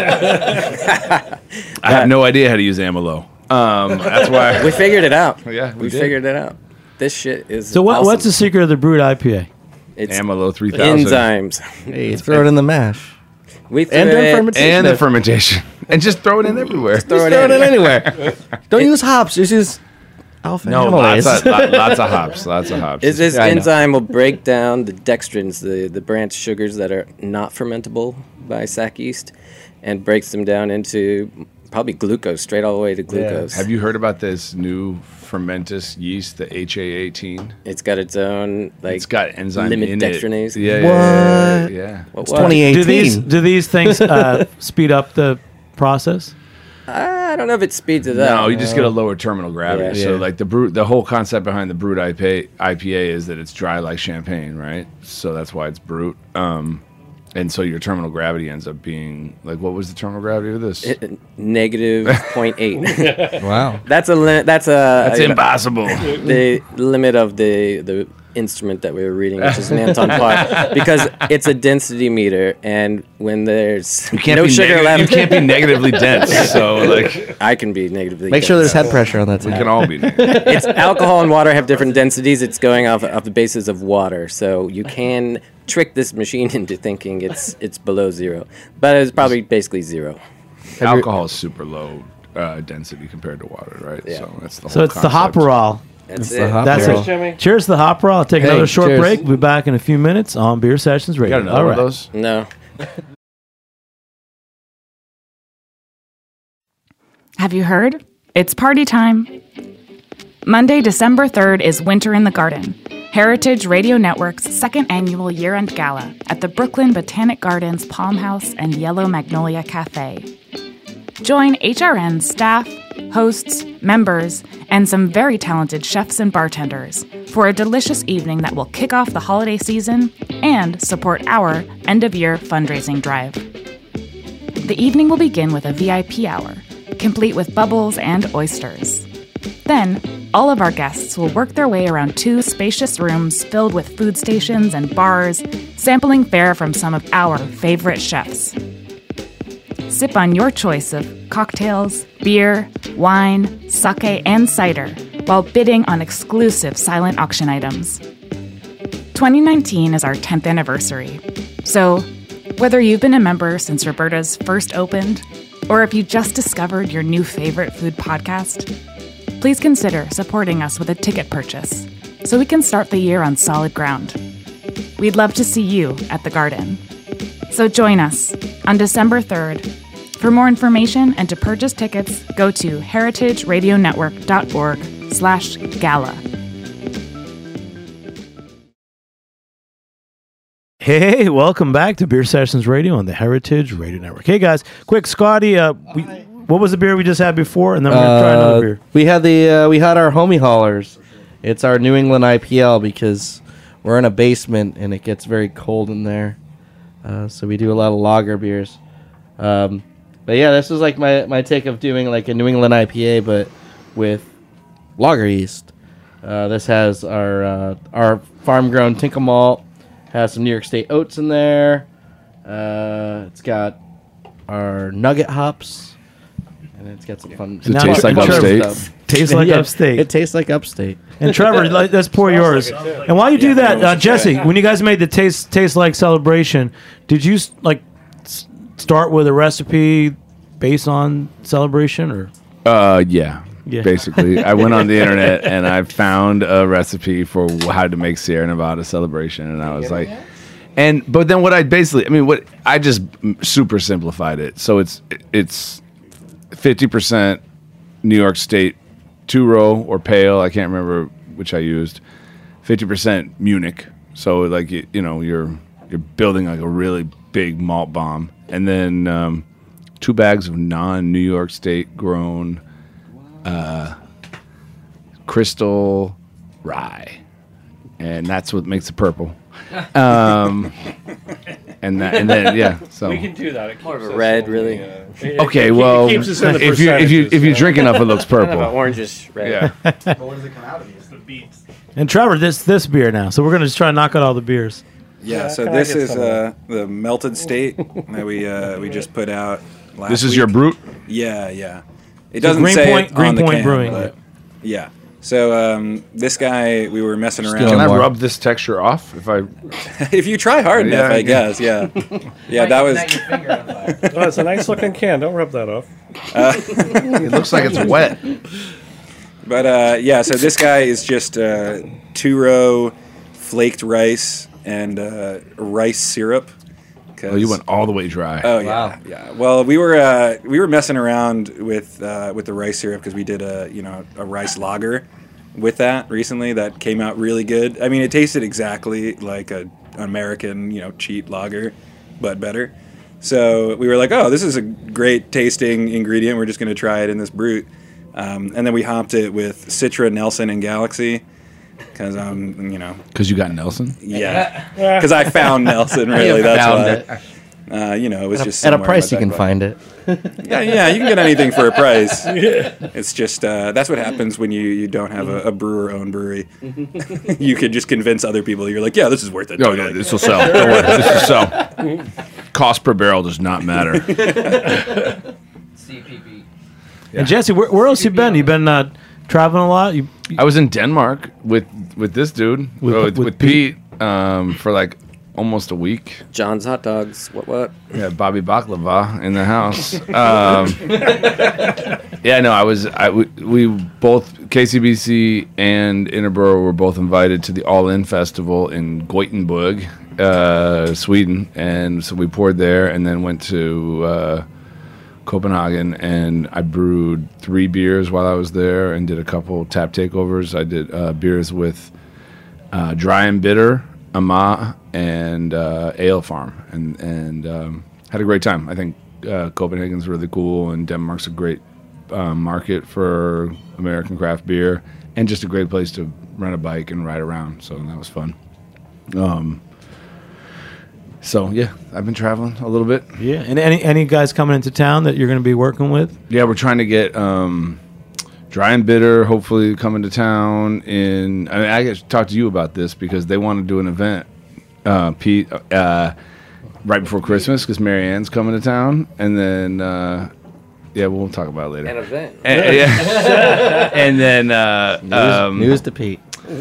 I have no idea how to use Amelo. That's why we figured it out. Yeah, we figured it out. This shit is So awesome. what's the secret of the brewed IPA? It's Amylo 3000. enzymes. Hey, throw it in the mash. We threw And then it- fermentation. And the fermentation. And just throw it in everywhere. throw it Throw it in in. anywhere. Don't use hops. Just use alpha No, amylase. lots of hops. Lots of hops. Is this Yeah, I know. enzyme will break down the dextrins, the branch sugars that are not fermentable by sack yeast, and breaks them down into probably glucose, straight all the way to glucose. Have you heard about this new fermentous yeast, the HA18? It's got its own It's got enzyme limit in dextrinase. it. Yeah. What It's was? 2018. Do these things speed up the process? I don't know if it speeds it up. No, you just get a lower terminal gravity. Yeah. So like the whole concept behind the brut IPA is that it's dry like champagne, right? So that's why it's brut. And so your terminal gravity ends up being like, what was the terminal gravity of this? Negative 0.8. Wow. That's That's impossible. The limit of the instrument that we were reading, which is an Anton Par, because it's a density meter, and when there's You can't no be sugar left, you can't be negatively dense. So like, I can be negatively. Make sure dense. there's head pressure on that we tap. can all be negative. It's alcohol and water have different densities. It's going off the basis of water, so you can trick this machine into thinking it's below zero, but it's probably basically zero. Alcohol is super low density compared to water, right? Yeah. So that's the whole So it's the concept. Hopperall. That's the it. hop That's roll. it. Jimmy. Cheers to the Hopperall. I'll take Hey, another short cheers. break. We'll be back in a few minutes on Beer Sessions You Radio. got another one of those? No. Have you heard? It's party time. Monday, December 3rd is Winter in the Garden, Heritage Radio Network's second annual year-end gala at the Brooklyn Botanic Gardens Palm House and Yellow Magnolia Cafe. Join HRN staff, hosts, members, and some very talented chefs and bartenders for a delicious evening that will kick off the holiday season and support our end-of-year fundraising drive. The evening will begin with a VIP hour, complete with bubbles and oysters. Then, all of our guests will work their way around 2 spacious rooms filled with food stations and bars, sampling fare from some of our favorite chefs. Sip on your choice of cocktails, beer, wine, sake, and cider while bidding on exclusive silent auction items. 2019 is our 10th anniversary, so whether you've been a member since Roberta's first opened, or if you just discovered your new favorite food podcast, please consider supporting us with a ticket purchase so we can start the year on solid ground. We'd love to see you at the Garden. So join us on December 3rd. For more information and to purchase tickets, go to heritageradionetwork.org/gala. Hey, welcome back to Beer Sessions Radio on the Heritage Radio Network. Hey guys, quick, Scotty, what was the beer we just had before? And then we're gonna try another beer. We had we had our Homie Haulers. It's our New England IPL because we're in a basement and it gets very cold in there. So we do a lot of lager beers. But yeah, this was like my take of doing like a New England IPA, but with lager yeast. This has our farm grown Tinker malt, has some New York State oats in there. It's got our nugget hops, and it's got some fun. Does it taste like upstate? Tastes like Yeah, upstate. It tastes like upstate. And Trevor, let's pour yours. And while you do that, Jesse, when you guys made the taste like celebration, did you start with a recipe based on celebration or? Yeah. Basically, I went on the internet and I found a recipe for how to make Sierra Nevada Celebration, and I was like, but then what I just super simplified it. So it's 50% New York State 2-row or pale. I can't remember which I used. 50% Munich. So like you're building like a really big malt bomb, and then 2 bags of non-New York State grown crystal rye, and that's what makes it purple. And then yeah, so we can do that. It More of a keeps red, us really. okay. Well, keeps us in the if you drink enough, it looks purple. Kind of an orangish red. Yeah. What does it come out of? It's the beets. And Trevor, this beer now. So we're gonna just try to knock out all the beers. Yeah, so this is the Melted State that we just put out last This is week. your brute? Yeah. It So doesn't say it on the Greenpoint can, Brewing. but yeah. So this guy, we were messing around. Can I rub this texture off if I? If you try hard enough, I guess. Yeah, yeah. That was. Oh, it's a nice looking can. Don't rub that off. It looks like it's wet. But yeah, so this guy is just 2-row flaked rice and rice syrup. Oh, you went all the way dry. Oh yeah, yeah. Well, we were messing around with the rice syrup because we did a rice lager with that recently that came out really good. I mean, it tasted exactly like an American cheap lager, but better. So we were like, oh, this is a great tasting ingredient. We're just going to try it in this brute. And then we hopped it with Citra, Nelson, and Galaxy. Because Because you got Nelson? Yeah. Because I found Nelson, really. That's why. It was just at a somewhere price in you my can back find it. Yeah, you can get anything for a price. It's just that's what happens when you don't have a brewer-owned brewery. You could just convince other people. You're like, yeah, this is worth it. Oh, yeah, this will sell. Don't worry, this will sell. Cost per barrel does not matter. CPB. Yeah. And Jesse, where else you been? You been traveling a lot? I was in Denmark with this dude, with Pete, for like almost a week. John's Hot Dogs. What? Yeah, Bobby Baklava in the house. Yeah, no, we both, KCBC and Interborough were both invited to the All In Festival in Gothenburg, Sweden. And so we poured there and then went to Copenhagen, and I brewed 3 beers while I was there and did a couple tap takeovers. I did beers with Dry and Bitter, Ama, and Ale Farm, and had a great time. I think Copenhagen's really cool, and Denmark's a great market for American craft beer, and just a great place to rent a bike and ride around. So that was fun. So yeah, I've been traveling a little bit. Yeah, and any guys coming into town that you're going to be working with? Yeah, we're trying to get Dry and Bitter hopefully coming to town. I got to talk to you about this because they want to do an event, Pete, right before Christmas because Mary Ann's coming to town, and then yeah, we'll talk about it later. An event. And then news to Pete.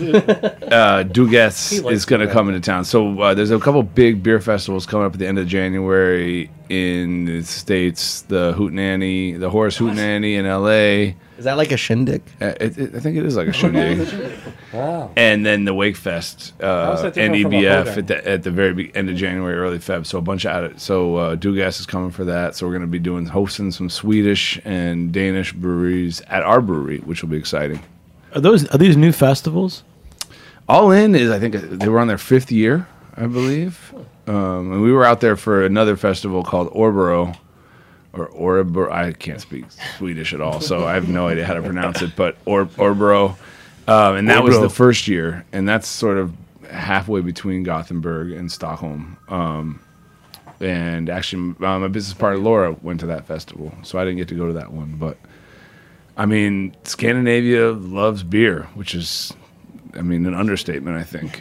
Dugas is going to come into town. So there's a couple big beer festivals coming up at the end of January in the States. The Hootenanny, the Horace Hootenanny in L.A. Is that like a shindig? I think it is like a shindig. Wow. And then the Wakefest and EBF at the very end of January, early Feb. So a bunch of it. So Dugas is coming for that. So we're going to be hosting some Swedish and Danish breweries at our brewery, which will be exciting. Are these new festivals? All In is, I think, they were on their 5th year, I believe. And we were out there for another festival called Orboro, or Orebro. I can't speak Swedish at all, so I have no idea how to pronounce it. But Orboro, and that was the first year, and that's sort of halfway between Gothenburg and Stockholm. And actually, my business partner Laura went to that festival, so I didn't get to go to that one, but. I mean, Scandinavia loves beer, which is, an understatement, I think.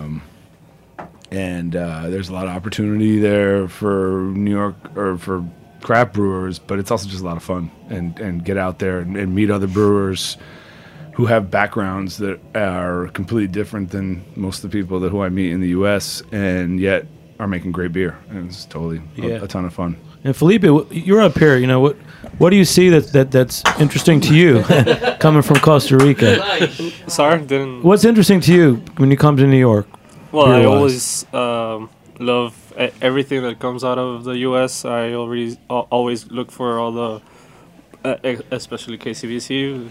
And there's a lot of opportunity there for New York or for craft brewers, but it's also just a lot of fun and get out there and meet other brewers who have backgrounds that are completely different than most of the people who I meet in the U.S. and yet are making great beer. And it's totally a ton of fun. And Felipe, you're up here. What do you see that's interesting to you coming from Costa Rica? Sorry, didn't. What's interesting to you when you come to New York? Well, I always love everything that comes out of the U.S. I always look for all the, especially KCBC.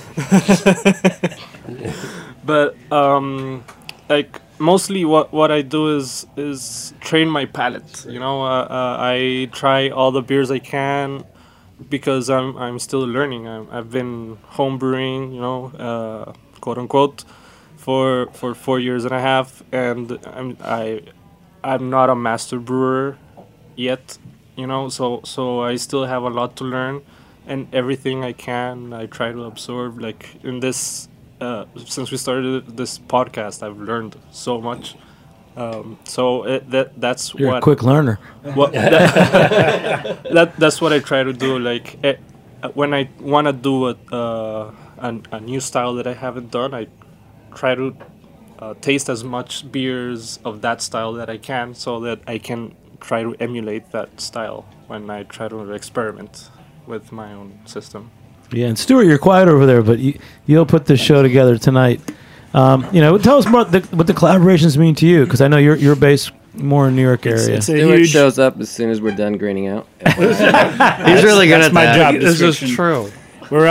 But like mostly what I do is train my palate. I try all the beers I can because I'm still learning. I've been home brewing, quote unquote, for 4 years and a half, and I'm not a master brewer yet, so I still have a lot to learn, and everything I can I try to absorb. Like in this since we started this podcast, I've learned so much. That's You're what a quick learner. That's what I try to do. Like when I want to do a a new style that I haven't done, I try to taste as much beers of that style that I can, so that I can try to emulate that style when I try to experiment with my own system. Yeah, and Stuart, you're quiet over there, but you'll put this show together tonight. Tell us about what the collaborations mean to you, because I know you're based more in New York area. Stuart shows up as soon as we're done greening out. He's really good at my that. job This is description. true. We're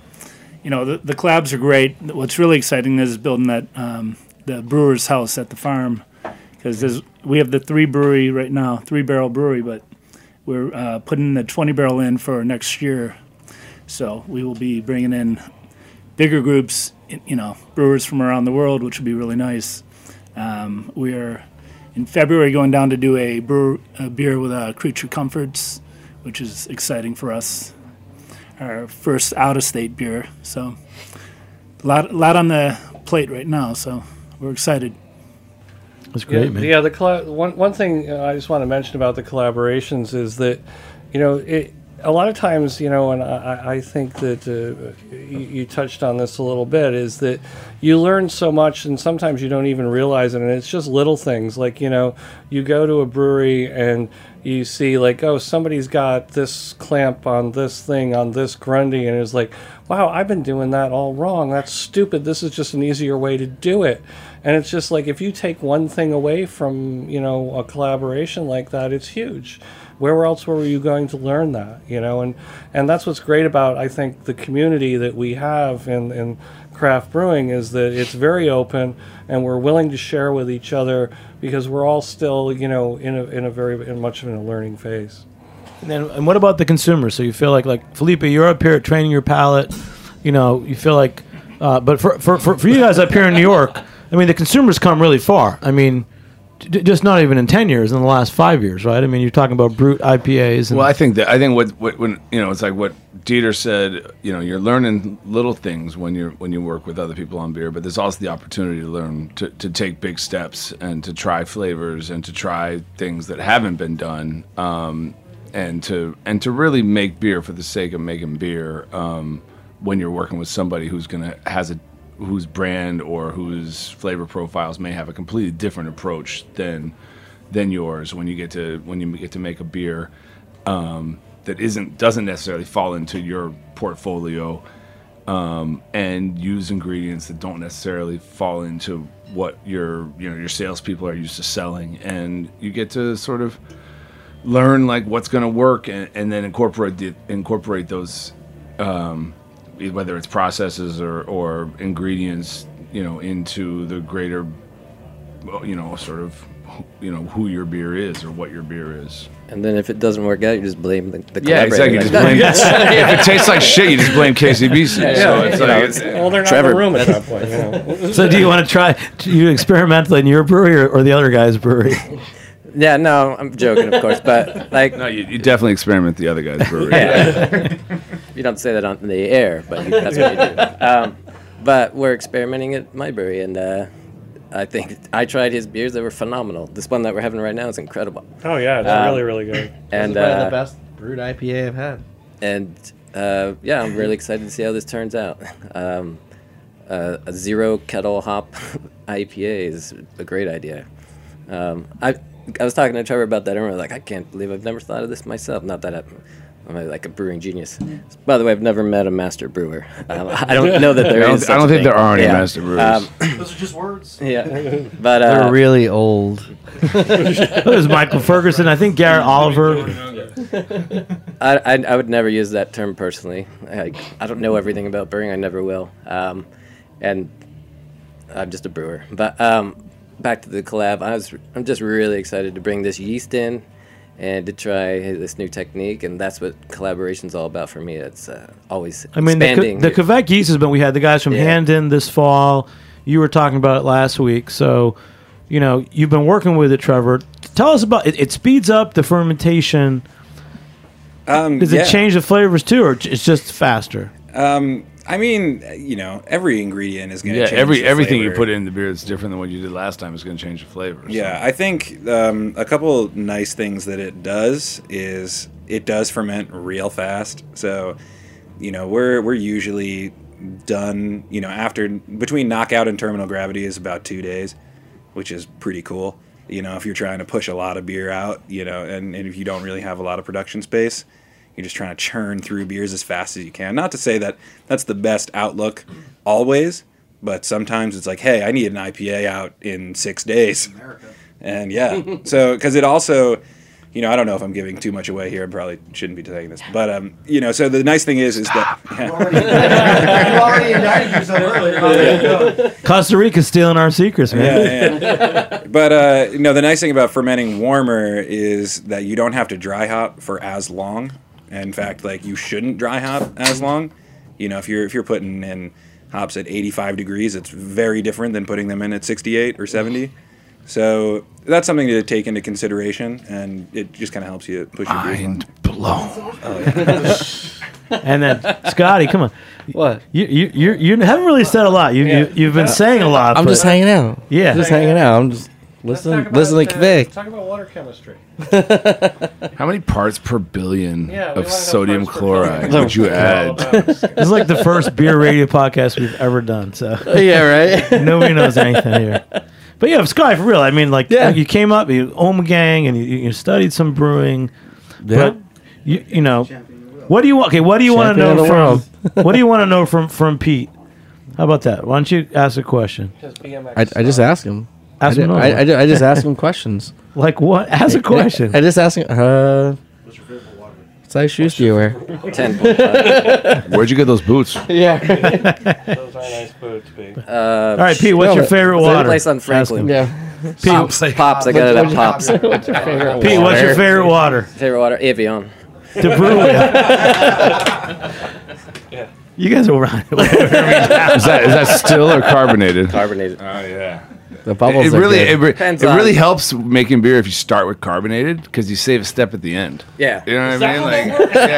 the collabs are great. What's really exciting is building that the brewer's house at the farm, because we have the 3 barrel brewery, but we're putting the 20 barrel in for next year. So we will be bringing in bigger groups, brewers from around the world, which will be really nice. We are in February going down to do a beer with Creature Comforts, which is exciting for us. Our first out-of-state beer. So a lot on the plate right now, so we're excited. That's great, man. Yeah, one thing I just want to mention about the collaborations is that, a lot of times, and I think that you touched on this a little bit, is that you learn so much and sometimes you don't even realize it, and it's just little things like, you go to a brewery and you see like, oh, somebody's got this clamp on this thing, on this Grundy, and it's like, wow, I've been doing that all wrong. That's stupid. This is just an easier way to do it. And it's just like, if you take one thing away from, a collaboration like that, it's huge. Where else were you going to learn that, And that's what's great about, I think, the community that we have in craft brewing, is that it's very open and we're willing to share with each other, because we're all still, in much of a learning phase. And what about the consumer? So you feel like Felipe, you're up here training your palate, you feel like, but for you guys up here in New York, I mean, the consumers come really far. I mean, just not even in 10 years, in the last 5 years, right? I mean, you're talking about brute IPAs. Well, I think what when it's like what Dieter said. You're learning little things when you work with other people on beer, but there's also the opportunity to learn to take big steps and to try flavors and to try things that haven't been done, and to really make beer for the sake of making beer. When you're working with somebody whose brand or whose flavor profiles may have a completely different approach than yours, when you get to make a beer that doesn't necessarily fall into your portfolio, and use ingredients that don't necessarily fall into what your salespeople are used to selling, and you get to sort of learn like what's going to work, and then incorporate those. Whether it's processes or ingredients, into the greater, sort of, who your beer is or what your beer is. And then if it doesn't work out, you just blame the collaborator. Yeah, exactly. You just blame, if it tastes like shit, you just blame KCBC. Well, they're not in the room at that point. So do you want to try you experiment in your brewery or the other guy's brewery? Yeah, no, I'm joking, of course, but no, you definitely experiment the other guy's brewery. Yeah. You don't say that on the air, but that's what you do. But we're experimenting at my brewery, and I think I tried his beers; they were phenomenal. This one that we're having right now is incredible. Oh yeah, it's really, really good. And probably the best brewed IPA I've had. And I'm really excited to see how this turns out. A 0 kettle hop IPA is a great idea. I was talking to Trevor about that, and we were like, I can't believe I've never thought of this myself. Not that I'm like a brewing genius. By the way, I've never met a master brewer. I don't know that there is. I don't think there are any master brewers. Those are just words. Yeah, but they're really old. There's Michael Ferguson. I think Garrett Oliver. I would never use that term personally. I don't know everything about brewing. I never will. And I'm just a brewer. But back to the collab, I'm just really excited to bring this yeast in and to try this new technique, and that's what collaboration's all about for me. It's always expanding. The Quebec yeast has been. We had the guys from Handon this fall. You were talking about it last week, so you've been working with it, Trevor. Tell us about it. It speeds up the fermentation. Does it change the flavors too, or it's just faster? I mean, every ingredient is going to change everything flavor. you put in the beer that's different than what you did last time is going to change the flavor. Yeah, I think a couple nice things that it does is it does ferment real fast. So, we're usually done, after between knockout and terminal gravity is about 2 days, which is pretty cool. If you're trying to push a lot of beer out, and if you don't really have a lot of production space, you're just trying to churn through beers as fast as you can. Not to say that that's the best outlook always, but sometimes it's like, hey, I need an IPA out in 6 days. And yeah, so because it also, I don't know if I'm giving too much away here. I probably shouldn't be saying this, but so the nice thing is that You already indicted yourself earlier. Costa Rica's stealing our secrets, man. Yeah. But the nice thing about fermenting warmer is that you don't have to dry hop for as long. In fact, you shouldn't dry hop as long. If you're putting in hops at 85 degrees, it's very different than putting them in at 68 or 70. So that's something to take into consideration, and it just kind of helps you push your beers along. Blown. Oh, yeah. And then Scotty, come on. What? You haven't really said a lot. You've been saying a lot. I'm just hanging out. Yeah. Just hanging out. I'm just listening to Vic. Talk about water chemistry. How many parts per billion Yeah, we of wanna know sodium parts per chloride billion. would you add? This is like the first beer radio podcast we've ever done. So Yeah, right? Nobody knows anything here. But yeah, Scotty, for real. I mean, you came up, you own a gang, and you studied some brewing. Yeah. But what do you want? Okay, what do you want to Champion know of the from? world. What do you want to know from Pete? How about that? Why don't you ask a question? I just ask him. Ask him. I just ask him questions. Like what? Ask a question. I just ask him. What's your favorite water? What size shoes do you wear? 10. Where'd you get those boots? Yeah. Those are nice boots, Pete. All right, Pete. What's your favorite water? Place on Franklin. Yeah. Pops. Pops. I got it at Pops. What's your favorite Pete, what's your favorite water? Favorite water? Evian. To brew with. You guys will run. Is that still or carbonated? Carbonated. Oh yeah. The bubbles It are really good. it really helps making beer if you start with carbonated because you save a step at the end. Yeah. You know what I mean?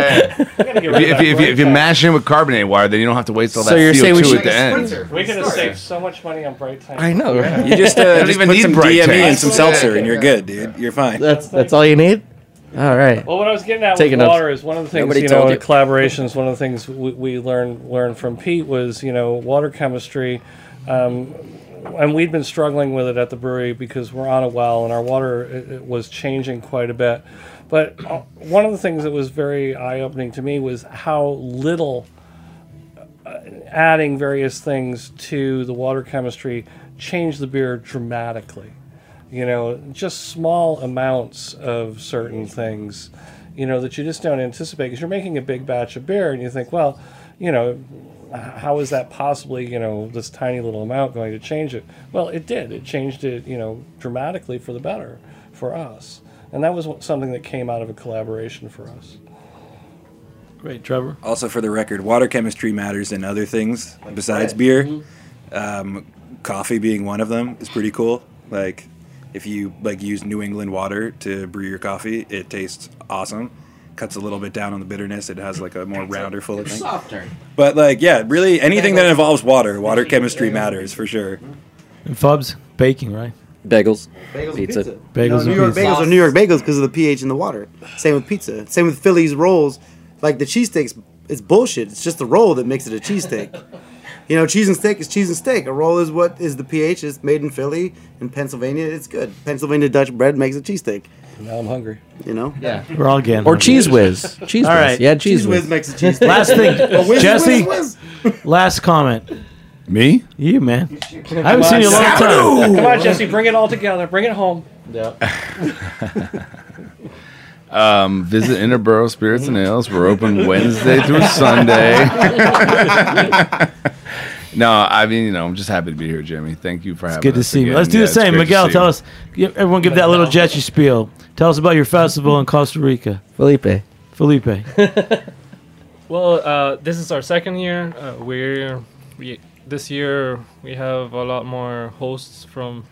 If you mash in with carbonated water, then you don't have to waste all that CO2 at the end. We could have saved so much money on bright time. I know. Right? You just, don't just even put need some bright DME taste. and some seltzer, and you're good, dude. You're fine. That's all you need. All right. Well, what I was getting at Taking with notes. water is one of the things, Nobody told in you. collaborations, one of the things we learned from Pete was, water chemistry. And we'd been struggling with it at the brewery because we're on a well and our water it was changing quite a bit. But one of the things that was very eye-opening to me was how little adding various things to the water chemistry changed the beer dramatically. Just small amounts of certain things, that you just don't anticipate because you're making a big batch of beer and you think, well, how is that possibly, this tiny little amount going to change it? Well, it did. It changed it, dramatically for the better for us. And that was something that came out of a collaboration for us. Great, Trevor. Also, for the record, water chemistry matters in other things besides beer. Coffee being one of them is pretty cool. Like, if you use New England water to brew your coffee, it tastes awesome. Cuts a little bit down on the bitterness. It has a more rounder, fuller thing. Softer. But really anything that involves water chemistry matters for sure. And Fubs, baking, right? Bagels. Bagels Pizza. and pizza. Bagels New and York pizza. bagels are New York bagels because of the pH in the water. Same with pizza. Same with Philly's rolls. Like the cheesesteaks, it's bullshit. It's just the roll that makes it a cheesesteak. Cheese and steak is cheese and steak. A roll is what is the pH. It's made in Philly. In Pennsylvania, it's good. Pennsylvania Dutch bread makes a cheesesteak. Now I'm hungry. Yeah. We're all getting Or hungry. Cheese Whiz. Cheese All Whiz. right. Yeah, Cheese Cheese Whiz. Whiz makes a cheesesteak. Last thing, Whiz, Jesse. whiz, Last comment. Me? You, man. I haven't seen you in a long time. Come on, Jesse, bring it all together. Bring it home. Yeah. Visit Interborough Spirits and Ales. We're open Wednesday through Sunday. No, I mean, I'm just happy to be here, Jimmy. Thank you for having us. Good to see you. again. Let's do Yeah, the it's same. great to Miguel, see tell you. us. Everyone give that little Jesse spiel. Tell us about your festival in Costa Rica. Felipe. Well, this is our second year. This year we have a lot more hosts from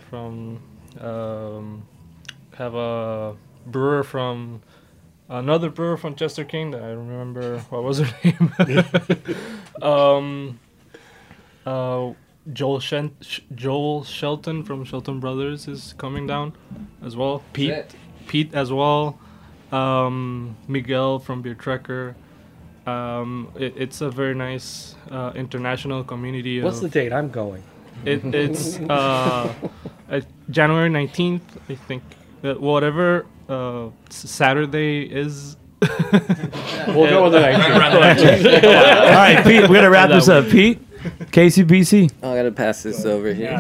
have a brewer from another brewer from Chester King that I don't remember what was her name. Joel Shelton from Shelton Brothers is coming down as well. Pete as well. Miguel from Beer Trekker. It's a very nice international community. What's the date? I'm going. It's January 19th, I think. Whatever Saturday is. We'll go with the 19th. All right, Pete, we got to wrap this up. Pete, KCBC. I got to pass this over here.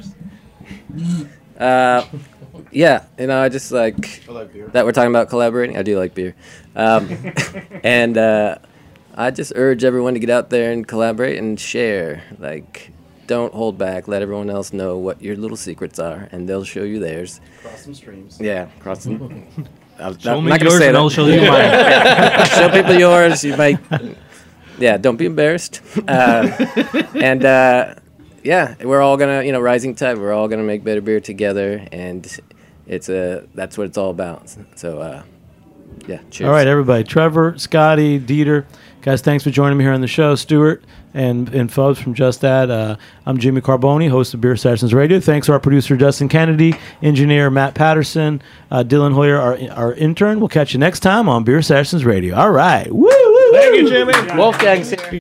Yeah, I just like that we're talking about collaborating. I do like beer. And I just urge everyone to get out there and collaborate and share. Like, don't hold back. Let everyone else know what your little secrets are, and they'll show you theirs. Cross some streams. Yeah, cross them. Show me yours and I'll show you mine. Yeah. Show people yours. You might. Yeah, don't be embarrassed. Yeah, we're all gonna, rising tide. We're all gonna make better beer together, and that's what it's all about. So, yeah. Cheers. All right, everybody. Trevor, Scotty, Dieter, guys, thanks for joining me here on the show. Stuart and Phubs from Just Add. I'm Jimmy Carboni, host of Beer Sessions Radio. Thanks to our producer Justin Kennedy, engineer Matt Patterson, Dylan Hoyer, our intern. We'll catch you next time on Beer Sessions Radio. All right. Woo, woo, Thank you, Jimmy. Wolfgang's here.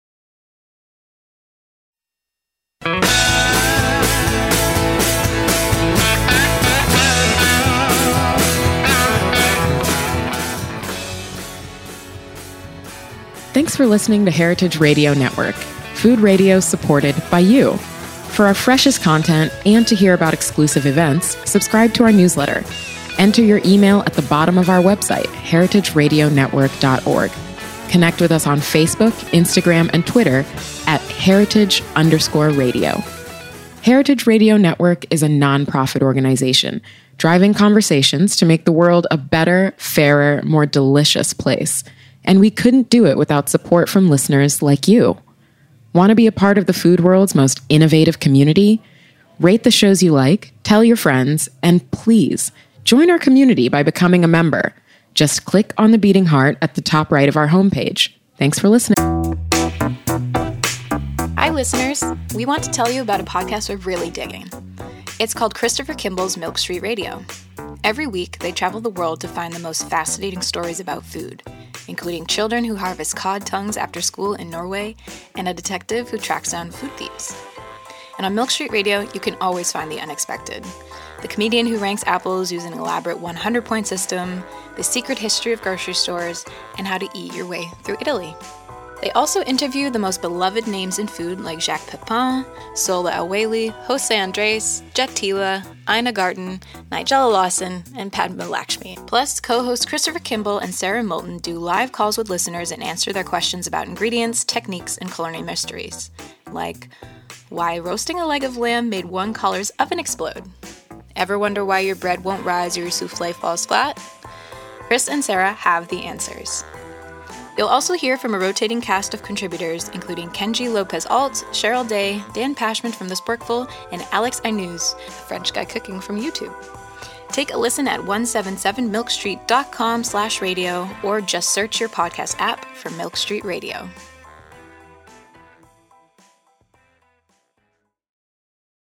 Thanks for listening to Heritage Radio Network, food radio supported by you. For our freshest content and to hear about exclusive events, subscribe to our newsletter. Enter your email at the bottom of our website, heritageradionetwork.org. Connect with us on Facebook, Instagram, and Twitter at heritage_radio. Heritage Radio Network is a nonprofit organization driving conversations to make the world a better, fairer, more delicious place. And we couldn't do it without support from listeners like you. Want to be a part of the food world's most innovative community? Rate the shows you like, tell your friends, and please join our community by becoming a member. Just click on the beating heart at the top right of our homepage. Thanks for listening. Hi, listeners. We want to tell you about a podcast we're really digging. It's called Christopher Kimball's Milk Street Radio. Every week, they travel the world to find the most fascinating stories about food, including children who harvest cod tongues after school in Norway and a detective who tracks down food thieves. And on Milk Street Radio, you can always find the unexpected. The comedian who ranks apples using an elaborate 100-point system, the secret history of grocery stores, and how to eat your way through Italy. They also interview the most beloved names in food like Jacques Pepin, Sola El-Waylly, Jose Andres, Jet Tila, Ina Garten, Nigella Lawson, and Padma Lakshmi. Plus, co-hosts Christopher Kimball and Sarah Moulton do live calls with listeners and answer their questions about ingredients, techniques, and culinary mysteries. Like, why roasting a leg of lamb made one caller's oven explode? Ever wonder why your bread won't rise or your souffle falls flat? Chris and Sarah have the answers. You'll also hear from a rotating cast of contributors, including Kenji Lopez-Alt, Cheryl Day, Dan Pashman from The Sporkful, and Alex Ainuz, a French guy cooking from YouTube. Take a listen at 177milkstreet.com/radio or just search your podcast app for Milk Street Radio.